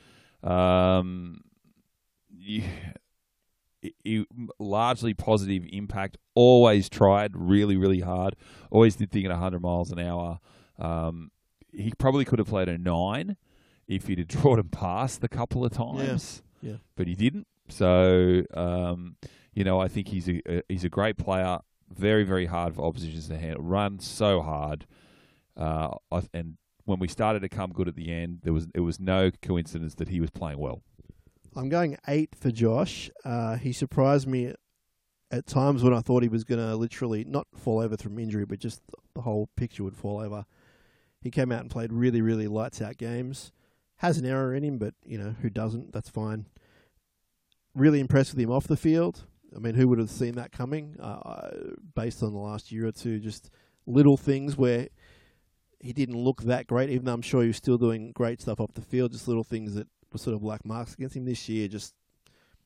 he largely positive impact. Always tried really, really hard. Always did think at 100 miles an hour. He probably could have played a 9 if he'd have drawn him past a couple of times. Yeah. But he didn't. So I think he's a great player. Very, very hard for oppositions to handle. Runs so hard. And when we started to come good at the end, it was no coincidence that he was playing well. I'm going 8 for Josh. He surprised me at times when I thought he was going to literally not fall over from injury, but just the whole picture would fall over. He came out and played really, really lights out games. Has an error in him, but who doesn't? That's fine. Really impressed with him off the field. I mean, who would have seen that coming? Based on the last year or two, just little things where he didn't look that great, even though I'm sure he was still doing great stuff off the field. Just little things that were sort of black marks against him this year. Just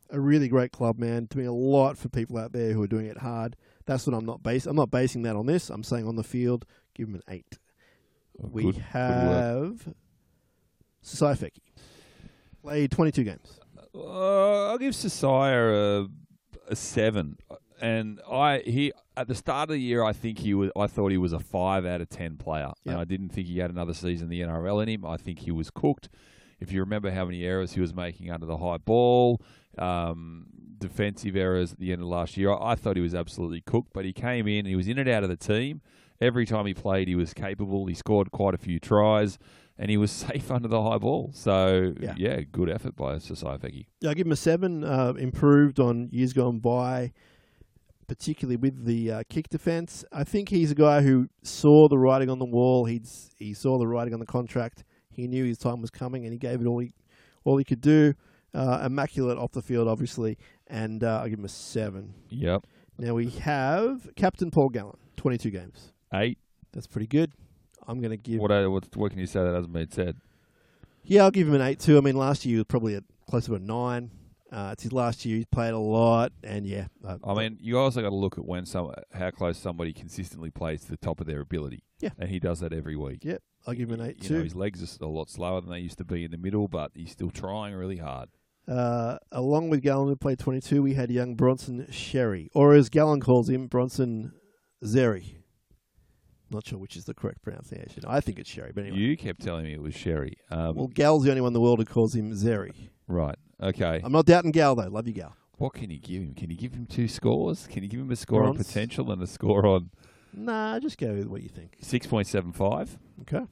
A really great club, man. Doing a lot for people out there who are doing it hard. That's what I'm not basing that on this. I'm saying on the field, give him an 8. We Good have Sasai played 22 games. I'll give Sasaya a 7. And at the start of the year, I thought he was a 5 out of 10 player, and I didn't think he had another season in the NRL in him. I think he was cooked. If you remember how many errors he was making under the high ball, defensive errors at the end of last year, I thought he was absolutely cooked. But he came in, he was in and out of the team. Every time he played, he was capable. He scored quite a few tries, and he was safe under the high ball. So, yeah good effort by Sasai. Yeah, I'll give him a 7. Improved on years gone by, particularly with the kick defense. I think he's a guy who saw the writing on the wall. He saw the writing on the contract. He knew his time was coming, and he gave it all he could do. Immaculate off the field, obviously, and I'll give him a 7. Yep. Now we have Captain Paul Gallen, 22 games. 8. That's pretty good. I'm going to give... What can you say that hasn't been said? Yeah, I'll give him an 8 too. I mean, last year he was probably close to a 9. It's his last year. He's played a lot, and I mean, you also got to look at how close somebody consistently plays to the top of their ability. Yeah. And he does that every week. Yep. I'll give him an 8 too. His legs are a lot slower than they used to be in the middle, but he's still trying really hard. Along with Gallen, who played 22, we had young Bronson Sherry, or as Gallen calls him, Bronson Zeri. Not sure which is the correct pronunciation. I think it's Sherry, but anyway. You kept telling me it was Sherry. Well, Gal's the only one in the world who calls him Zeri. Right. Okay. I'm not doubting Gal, though. Love you, Gal. What can you give him? Can you give him 2 scores? Can you give him a score on Bronze. potential and a score on... Nah, just go with what you think. 6.75. Okay.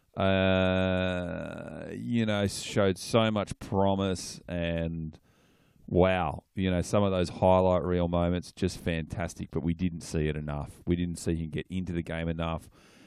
Showed so much promise, and wow, some of those highlight reel moments, just fantastic, but we didn't see it enough. We didn't see him get into the game enough.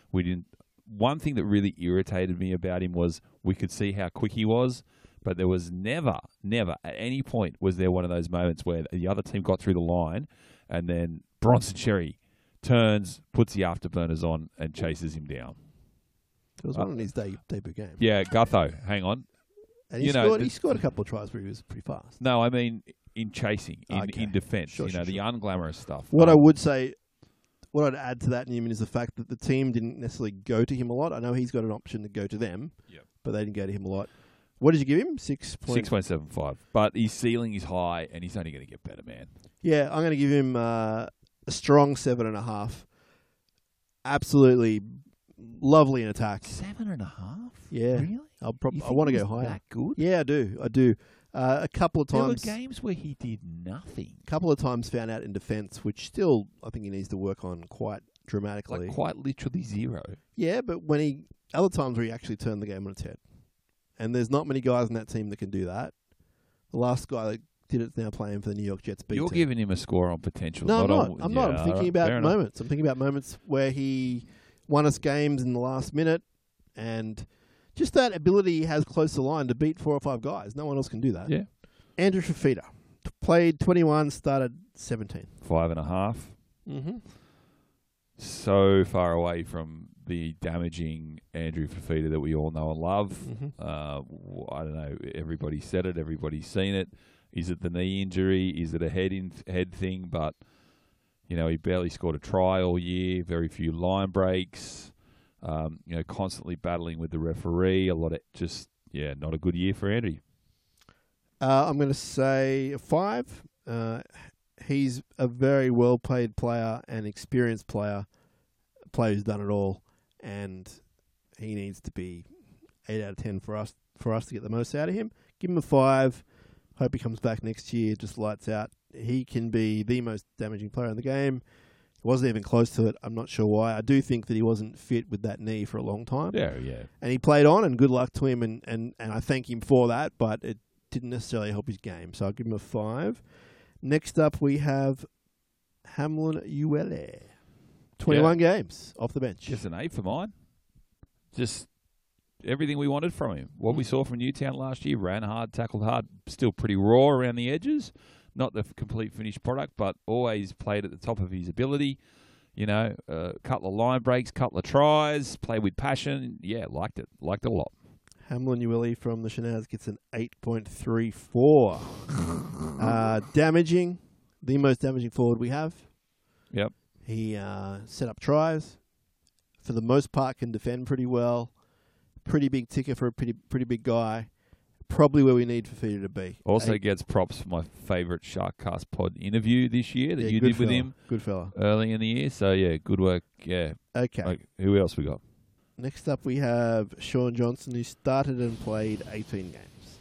One thing that really irritated me about him was we could see how quick he was, but there was never at any point was there one of those moments where the other team got through the line and then Bronson Sherry turns, puts the afterburners on, and chases him down. It was one of his debut games. Yeah, Gutho, hang on. And he scored a couple of tries where he was pretty fast. No, I mean in chasing, in defence, Sure. the unglamorous stuff. What I would say, what I'd add to that, Newman, is the fact that the team didn't necessarily go to him a lot. I know he's got an option to go to them, but they didn't go to him a lot. What did you give him? 6.75. But his ceiling is high, and he's only going to get better, man. Yeah, I'm going to give him a strong 7.5. Absolutely lovely in attack. 7.5? Yeah. Really? I want to go higher. That good? Yeah, I do. A couple of times. There were games where he did nothing. A couple of times found out in defence, which still I think he needs to work on quite dramatically. Like quite literally 0. Yeah, but other times where he actually turned the game on its head. And there's not many guys in that team that can do that. The last guy that did it's now playing for the New York Jets B You're team. giving him a score on potential. No, I'm not. I'm thinking about moments. I'm thinking about moments where he won us games in the last minute, and just that ability he has close to the line to beat 4 or 5 guys. No one else can do that. Yeah. Andrew Fafita played 21, started 17. 5.5. Mm-hmm. So far away from the damaging Andrew Fafita that we all know and love. Mm-hmm. I don't know. Everybody said it. Everybody's seen it. Is it the knee injury? Is it a head thing? But he barely scored a try all year. Very few line breaks. Constantly battling with the referee. A lot of not a good year for Andy. I'm going to say a 5. He's a very well-paid player and experienced player who's done it all, and he needs to be 8 out of 10 for us to get the most out of him. Give him a 5. Hope he comes back next year, just lights out. He can be the most damaging player in the game. He wasn't even close to it. I'm not sure why. I do think that he wasn't fit with that knee for a long time. Yeah. And he played on, and good luck to him, and I thank him for that, but it didn't necessarily help his game. So I'll give him a 5. Next up, we have Hamlin Uele. 21 games off the bench. Just an 8 for mine. Just everything we wanted from him. What we saw from Newtown last year, ran hard, tackled hard, still pretty raw around the edges. Not the complete finished product, but always played at the top of his ability. Couple of line breaks, couple of tries, played with passion. Yeah, liked it. Liked it a lot. Hamlin-Uele from the Shenanigans gets an 8.34. Damaging. The most damaging forward we have. Yep. He set up tries. For the most part, can defend pretty well. Pretty big ticker for a pretty big guy. Probably where we need Fafita to be. Also gets props for my favourite Sharkcast pod interview this year that you good did with fella. him Good fella. early in the year. So, yeah, good work. Yeah. Okay. Like, who else we got? Next up, we have Sean Johnson, who started and played 18 games.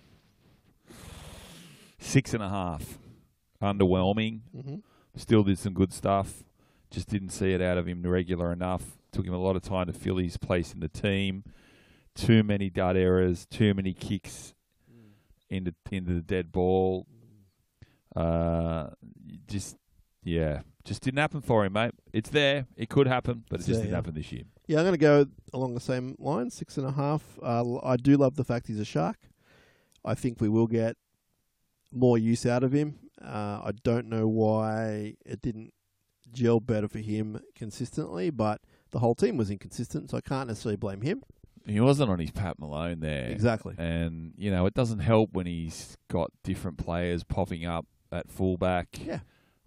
6.5. Underwhelming. Mm-hmm. Still did some good stuff. Just didn't see it out of him regular enough. Took him a lot of time to fill his place in the team. Too many dud errors. Too many kicks into the dead ball. Just didn't happen for him, mate. It's there. It could happen, but it just didn't happen this year. Yeah, I'm going to go along the same line, 6.5. I do love the fact he's a Shark. I think we will get more use out of him. I don't know why it didn't gel better for him consistently, but the whole team was inconsistent, so I can't necessarily blame him. He wasn't on his Pat Malone there. Exactly. And, it doesn't help when he's got different players popping up at fullback. Yeah.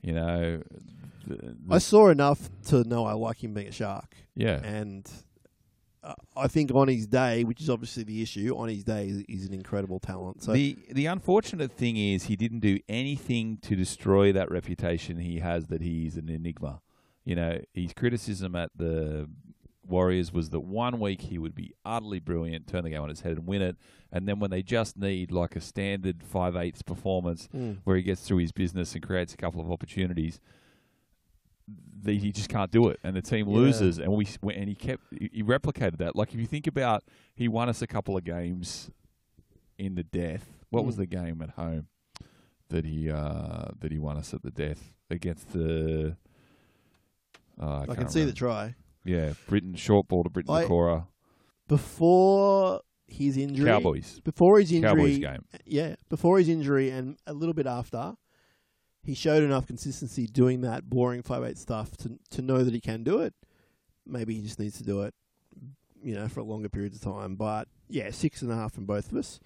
I saw enough to know I like him being a Shark. Yeah. And I think on his day, which is obviously the issue, on his day he's an incredible talent. So the unfortunate thing is he didn't do anything to destroy that reputation he has that he's an enigma. His criticism at the Warriors was that 1 week he would be utterly brilliant, turn the game on its head and win it, and then when they just need like a standard 5/8 performance where he gets through his business and creates a couple of opportunities, he just can't do it, and the team loses. And he replicated that. Like, if you think about, he won us a couple of games in the death. What was the game at home that he won us at the death against the? I can see the try. Yeah, short ball to Britton Nakora. Before his injury. Cowboys. Before his injury. Cowboys game. Yeah, before his injury and a little bit after, he showed enough consistency doing that boring 5/8 stuff to know that he can do it. Maybe he just needs to do it, for longer periods of time. But, 6.5 from both of us.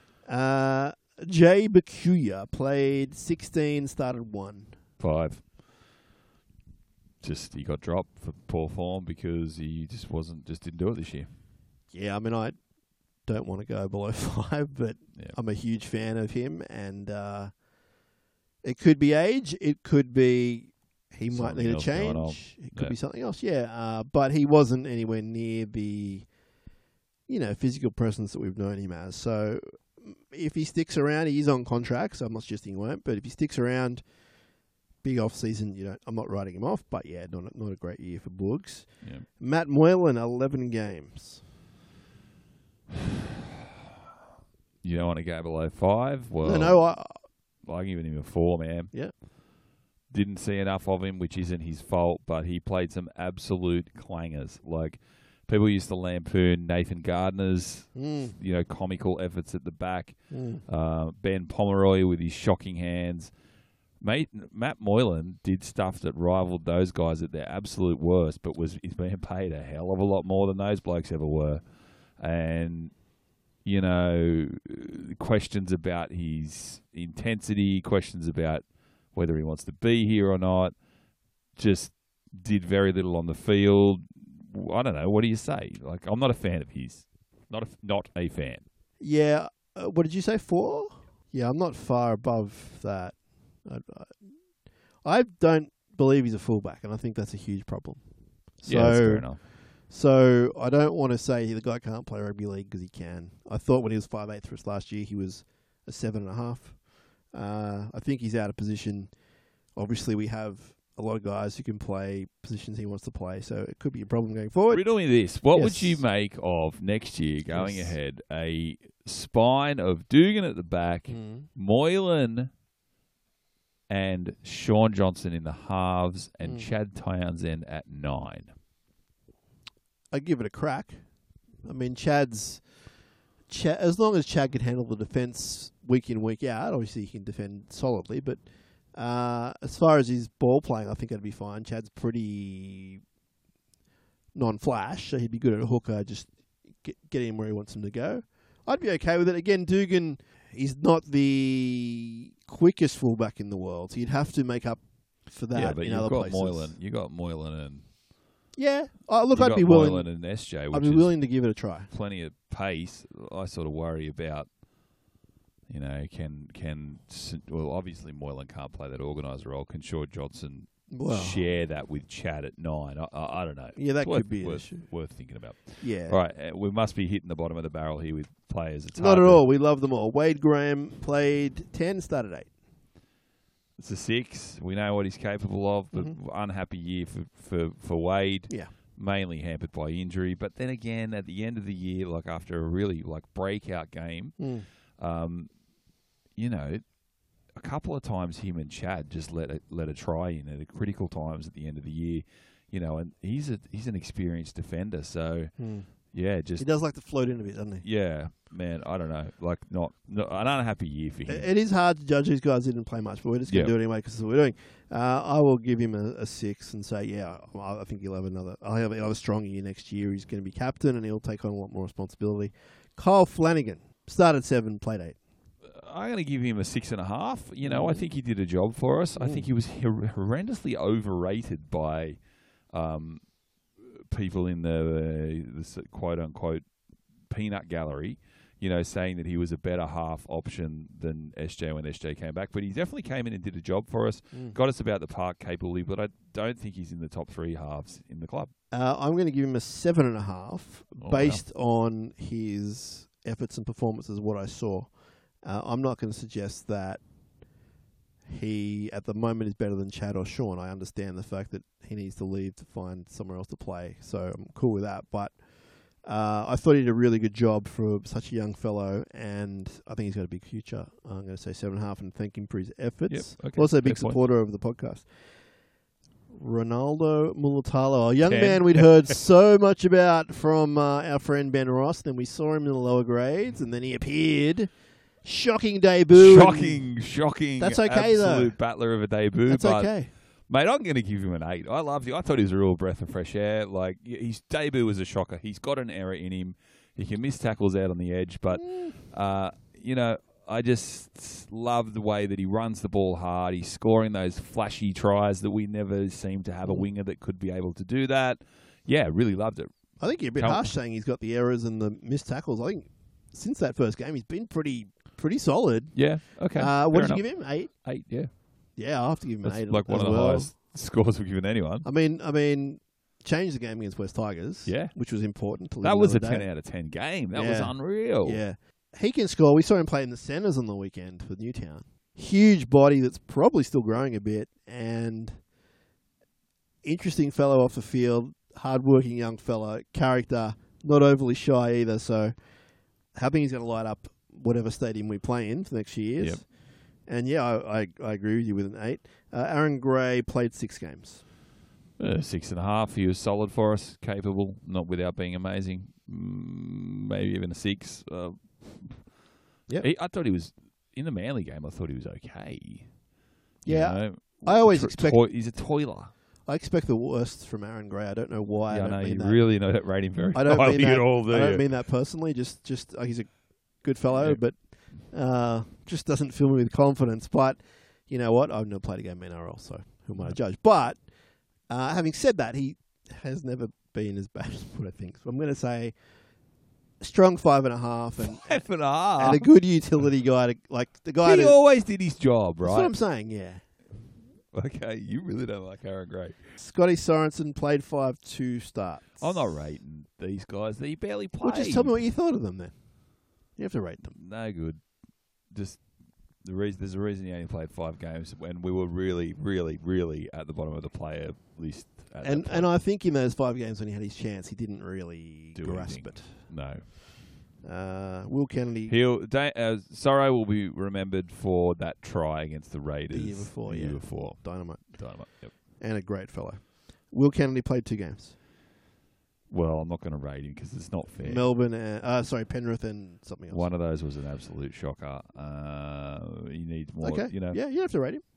Jay Bakuya played 16, started 1. 5. He got dropped for poor form because he just didn't do it this year. Yeah, I mean, I don't want to go below 5, but I'm a huge fan of him, and it could be age, it could be he might need a change, it could be something else, but he wasn't anywhere near the, physical presence that we've known him as. So if he sticks around, he is on contract, so I'm not suggesting he won't, but if he sticks around, big off season, I'm not writing him off, but not a great year for Boogs. Yeah. Matt Moylan, 11 games. You don't want to go below 5? Well, no, I'm giving him a 4, man. Yeah. Didn't see enough of him, which isn't his fault, but he played some absolute clangers. Like, people used to lampoon Nathan Gardner's, comical efforts at the back. Ben Pomeroy with his shocking hands. Matt Moylan did stuff that rivaled those guys at their absolute worst, but he's being paid a hell of a lot more than those blokes ever were. And, questions about his intensity, questions about whether he wants to be here or not, just did very little on the field. I don't know. What do you say? Like, I'm not a fan of his. Not a fan. Yeah. What did you say, 4? Yeah, I'm not far above that. I don't believe he's a fullback, and I think that's a huge problem. So, that's fair enough. So I don't want to say the guy can't play rugby league, because he can. I thought when he was 5'8" for us last year, he was a 7.5. I think he's out of position. Obviously, we have a lot of guys who can play positions he wants to play, so it could be a problem going forward. Riddle me this. What would you make of next year, going ahead, a spine of Dugan at the back, Moylan and Sean Johnson in the halves, and Chad Townsend at 9? I'd give it a crack. I mean, as long as Chad can handle the defence week in, week out, obviously he can defend solidly, but as far as his ball playing, I think that'd be fine. Chad's pretty non-flash, so he'd be good at a hooker, just get him where he wants him to go. I'd be okay with it. Again, Dugan is not the quickest fullback in the world. So you'd have to make up for that Yeah, but in you've other got places. Moylan. You got Moylan and Yeah. Look, you I'd got be willing. Moylan and SJ, which I'd be is willing to give it a try. plenty of pace. I sort of worry about, well, obviously Moylan can't play that organiser role. Can Shaw Johnson Well, share that with Chad at 9? I don't know. Yeah, that It's could be an worth, issue. worth thinking about. Yeah. All right, we must be hitting the bottom of the barrel here with players. It's Not hard at to- all. We love them all. Wade Graham played 10, started 8. It's a 6. We know what he's capable of, but unhappy year for Wade. Yeah. Mainly hampered by injury. But then again, at the end of the year, like after a really breakout game, a couple of times him and Chad just let a try in at critical times at the end of the year, and he's an experienced defender. So yeah, He just does like to float in a bit, doesn't he? yeah, man, I don't know, like not an unhappy year for him. It is hard to judge. These guys didn't play much, but we're just going to do it anyway because that's what we're doing. I will give him a 6 and say, yeah, I think he'll have another strong year next year. He's going to be captain and he'll take on a lot more responsibility. Kyle Flanagan started 7, played 8. I'm going to give him a 6.5. I think he did a job for us. I think he was horrendously overrated by people in the quote unquote peanut gallery. Saying that he was a better half option than SJ when SJ came back. But he definitely came in and did a job for us. Got us about the park capably, but I don't think he's in the top 3 halves in the club. I'm going to give him a 7.5 based on his efforts and performances, what I saw. I'm not going to suggest that he, at the moment, is better than Chad or Sean. I understand the fact that he needs to leave to find somewhere else to play, so I'm cool with that. But I thought he did a really good job for such a young fellow, and I think he's got a big future. I'm going to say 7.5 and thank him for his efforts. Yep, okay, Also a big fair point. supporter of the podcast. Ronaldo Mulatalo, a young 10. man we'd heard so much about from our friend Ben Ross. Then we saw him in the lower grades, and then he appeared. Shocking debut. Shocking. That's okay, though. Absolute battler of a debut. That's but okay. Mate, I'm going to give him an 8. I loved it. I thought he was a real breath of fresh air. Like, his debut was a shocker. He's got an error in him. He can miss tackles out on the edge. But, I just love the way that he runs the ball hard. He's scoring those flashy tries that we never seem to have a winger that could be able to do that. Yeah, really loved it. I think you're a bit harsh saying he's got the errors and the missed tackles. I think since that first game, he's been pretty solid. Yeah, okay. What fair did you enough. give him? 8? 8, yeah. Yeah, I'll have to give him That's an 8 like one as of the well. highest scores we've given anyone. I mean, changed the game against West Tigers. Yeah. Which was important. To That live was a another 10 day. out of 10 game. That was Yeah. unreal. Yeah. He can score. We saw him play in the centres on the weekend for Newtown. Huge body that's probably still growing a bit, and interesting fellow off the field, hard-working young fellow, character, not overly shy either, so hoping he's going to light up whatever stadium we play in for the next few years. Yep. And yeah, I agree with you with an 8. Aaron Gray played 6 games. 6.5. He was solid for us, capable, not without being amazing. Maybe even a 6. I thought he was in the Manly game. I thought he was okay. Yeah, I always expect he's a toiler. I expect the worst from Aaron Gray. I don't know why. Yeah, I I don't know mean you that. really don't rate him very I don't highly mean that at all. Do I don't you? mean that personally. Just he's a good fellow, but just doesn't fill me with confidence. But you know what? I've never played a game in NRL, so who am I to judge? But having said that, he has never been as bad as what I think. So I'm going to say a strong 5.5 and 5.5. and a good utility guy. The guy. He always did his job, That's what right? I'm saying. Yeah. Okay, you really don't like Aaron Gray. Scotty Sorensen played 5-2 starts. I'm not rating these guys. He barely played. Well, just tell me what you thought of them then. You have to rate them. No good. Just there's a reason he only played 5 games when we were really, really, really at the bottom of the player list. And I think in those 5 games when he had his chance, he didn't really Do grasp anything. it. No. Will Kennedy Sorrow will be remembered for that try against the Raiders the year before. the Yeah, year before. Dynamite, Yep. and a great fellow. Will Kennedy played 2 games. Well, I'm not going to rate him because it's not fair. Melbourne, Penrith, and something else. One of those was an absolute shocker. He needs more. Okay. You know. Yeah, you have to rate him.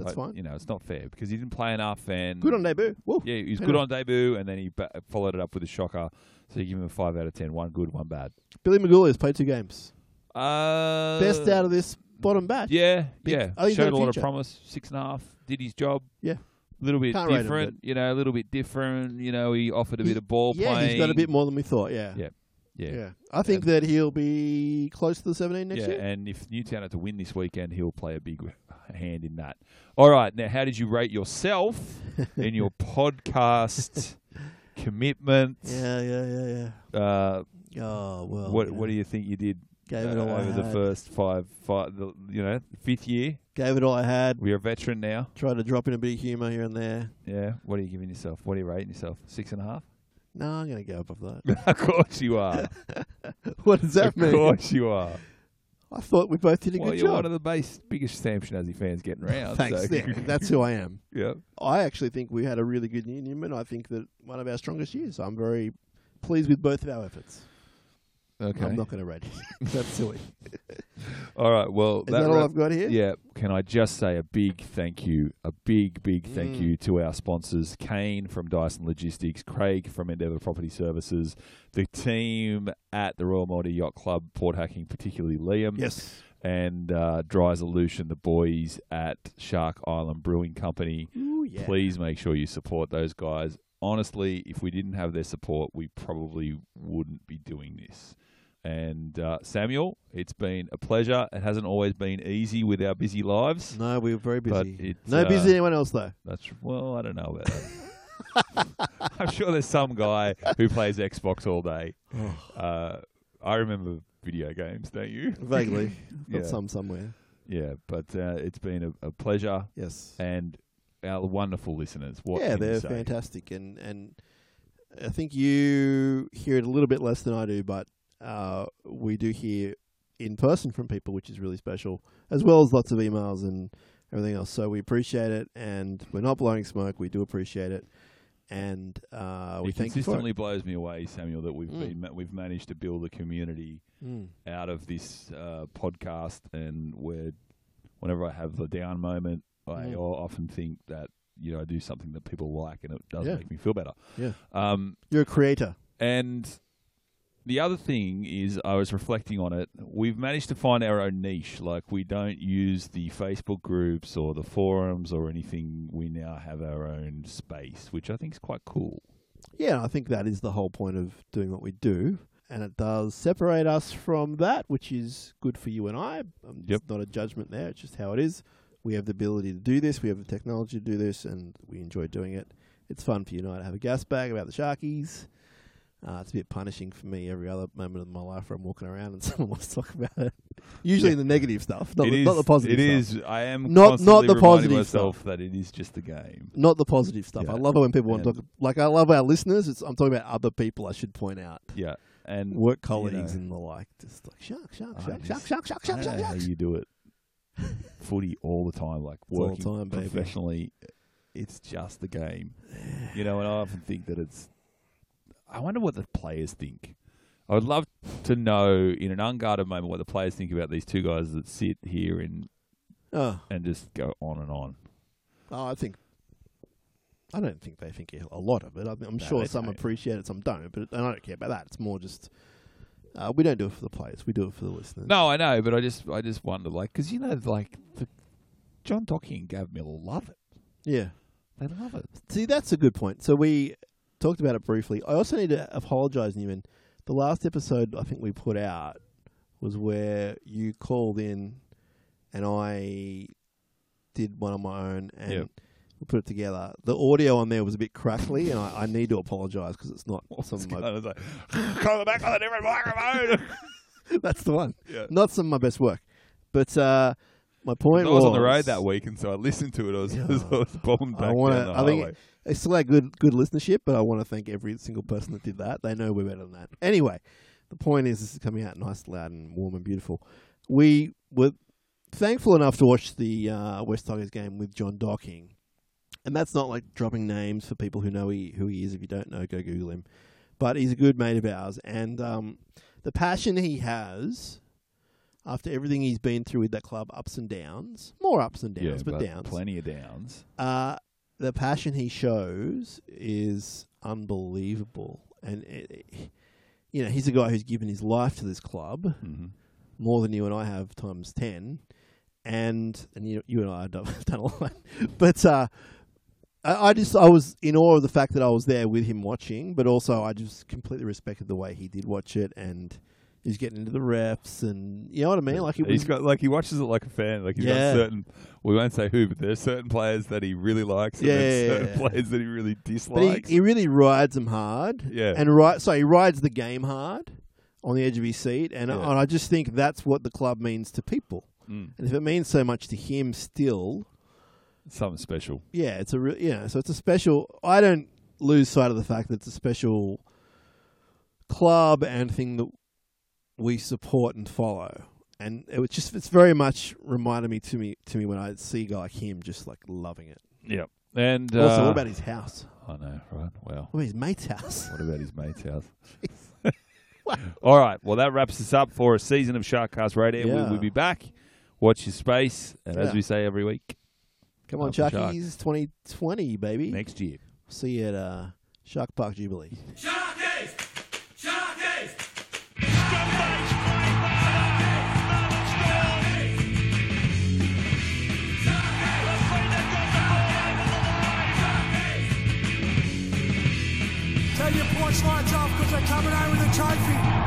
That's fine. You know, it's not fair because he didn't play enough. And Good on debut. Woo. Yeah, he was Anyway. good on debut, and then he followed it up with a shocker. So you give him a 5 out of 10. One good, one bad. Billy Magoulias played 2 games. Best Best out of this bottom batch. Yeah, Big- yeah. I think he's got Showed a a lot of future. promise. 6.5. Did his job. Yeah. A little bit Can't rate him, different. You know, a little bit different. You know, he offered a bit of ball Yeah, playing. he's got a bit more than we thought. Yeah. Yeah. Yeah. I think that he'll be close to the 17 next year. And if Newtown are to win this weekend, he'll play a big hand in that. All right, now how did you rate yourself in your podcast commitment? Yeah. Uh, Oh, well. what do you think you did Gave it all I over the had. first five, fifth year? Gave it all I had. We're a veteran now. Tried to drop in a bit of humour here and there. Yeah. What are you giving yourself? What are you rating yourself? 6.5? No, I'm going to go above that. Of course you are. What does that Of mean? course you are. I thought we both did a Well, good you're job. one of the biggest Sam Schnazzy fans getting around. Thanks. So. Yeah, that's who I am. Yeah. I actually think we had a really good union, and I think that one of our strongest years. I'm very pleased with both of our efforts. Okay. I'm not going to rate it. That's silly. All right. Well, Is that all I've got here? Yeah. Can I just say a big thank you, a big thank Mm. you to our sponsors, Kane from Dyson Logistics, Craig from Endeavour Property Services, the team at the Royal Malta Yacht Club, Port Hacking, particularly Liam. Yes. And Dryzolution, the boys at Shark Island Brewing Company. Ooh, yeah. Please make sure you support those guys. Honestly, if we didn't have their support, we probably wouldn't be doing this. And Samuel, it's been a pleasure. It hasn't always been easy with our busy lives. No, we were very But busy. it's, No busy than anyone else, though. Well, I don't know about that. I'm sure there's some guy who plays Xbox all day. I remember video games, don't you? Vaguely. Got Yeah. some somewhere. Yeah, but it's been a pleasure. Yes. And our wonderful listeners. What Yeah, can you they're say? fantastic. And I think you hear it a little bit less than I do, but we do hear in person from people, which is really special, as well as lots of emails and everything else. So we appreciate it, and we're not blowing smoke. We do appreciate it, and we It thank you for consistently it. blows me away, Samuel, that we've managed to build a community out of this podcast, and whenever I have the down moment, I often think that I do something that people like, and it does make me feel better. Yeah. Um, You're a creator. And the other thing is, I was reflecting on it. We've managed to find our own niche. Like, we don't use the Facebook groups or the forums or anything. We now have our own space, which I think is quite cool. Yeah, I think that is the whole point of doing what we do. And it does separate us from that, which is good for you and I. It's not a judgment there. It's just how it is. We have the ability to do this. We have the technology to do this, and we enjoy doing it. It's fun for you and I to have a gas bag about the Sharkies. It's a bit punishing for me every other moment of my life where I'm walking around and someone wants to talk about it. Usually the negative stuff, not the positive It stuff. is. I am Not constantly the reminding positive myself stuff. that it is just a game. Not the positive stuff. Yeah. I love it when people want to talk. Like, I love our listeners. I'm talking about other people, I should point out. Yeah. And Work colleagues you know, and the like. Just like, shark. I don't know how you do it. Footy all the time, like It's all the working time, baby. professionally. It's just the game. And I often think that I wonder what the players think. I would love to know in an unguarded moment what the players think about these two guys that sit here and just go on and on. I don't think they think a lot of it. I'm sure they some don't. appreciate it, some don't. But I don't care about that. It's more just we don't do it for the players. We do it for the listeners. No, I know, but I just wonder, like, because John Docky and Gav Miller love it. Yeah. They love it. See, that's a good point. So we talked about it briefly. I also need to apologise, Newman. The last episode I think we put out was where you called in and I did one on my own and we put it together. The audio on there was a bit crackly, and I need to apologise because it's not some of my... I was like, call back on a different microphone. That's the one. Yeah. Not some of my best work. But my point I was on the road that week, and so I listened to it. I was bombing back down the highway. It's still had good listenership, but I want to thank every single person that did that. They know we're better than that. Anyway, the point is this is coming out nice, loud, and warm and beautiful. We were thankful enough to watch the West Tigers game with John Docking. And that's not like dropping names for people who know who he is. If you don't know, go Google him. But he's a good mate of ours. And the passion he has after everything he's been through with that club, ups and downs, more ups and downs, but downs. Plenty of downs. The passion he shows is unbelievable. And, he's a guy who's given his life to this club, more than you and I have times 10. And you and I have done a lot. But I was in awe of the fact that I was there with him watching, but also I just completely respected the way he did watch it, and he's getting into the refs, and you know what I mean. Like he watches it like a fan. Like he's got certain. We won't say who, but there's certain players that he really likes, and certain players that he really dislikes. But he really rides them hard. Yeah, and he rides the game hard on the edge of his seat, and I just think that's what the club means to people. And if it means so much to him, still. Something special. Yeah, it's so it's a special. I don't lose sight of the fact that it's a special club and thing that we support and follow. And it's very much reminded me to me when I see a guy like him just like loving it. Yeah. And also, what about his house? I know, right? Wow. What about his mate's house? What about his mate's house? All right. Well, that wraps us up for a season of Sharkcast Radio. Yeah. We'll be back. Watch your space. And as we say every week, come on, Sharkies, 2020, baby. Next year. See you at Shark Park Jubilee. Sharkies! Sharkies! Tell your porch lights off because they're coming out with a trophy.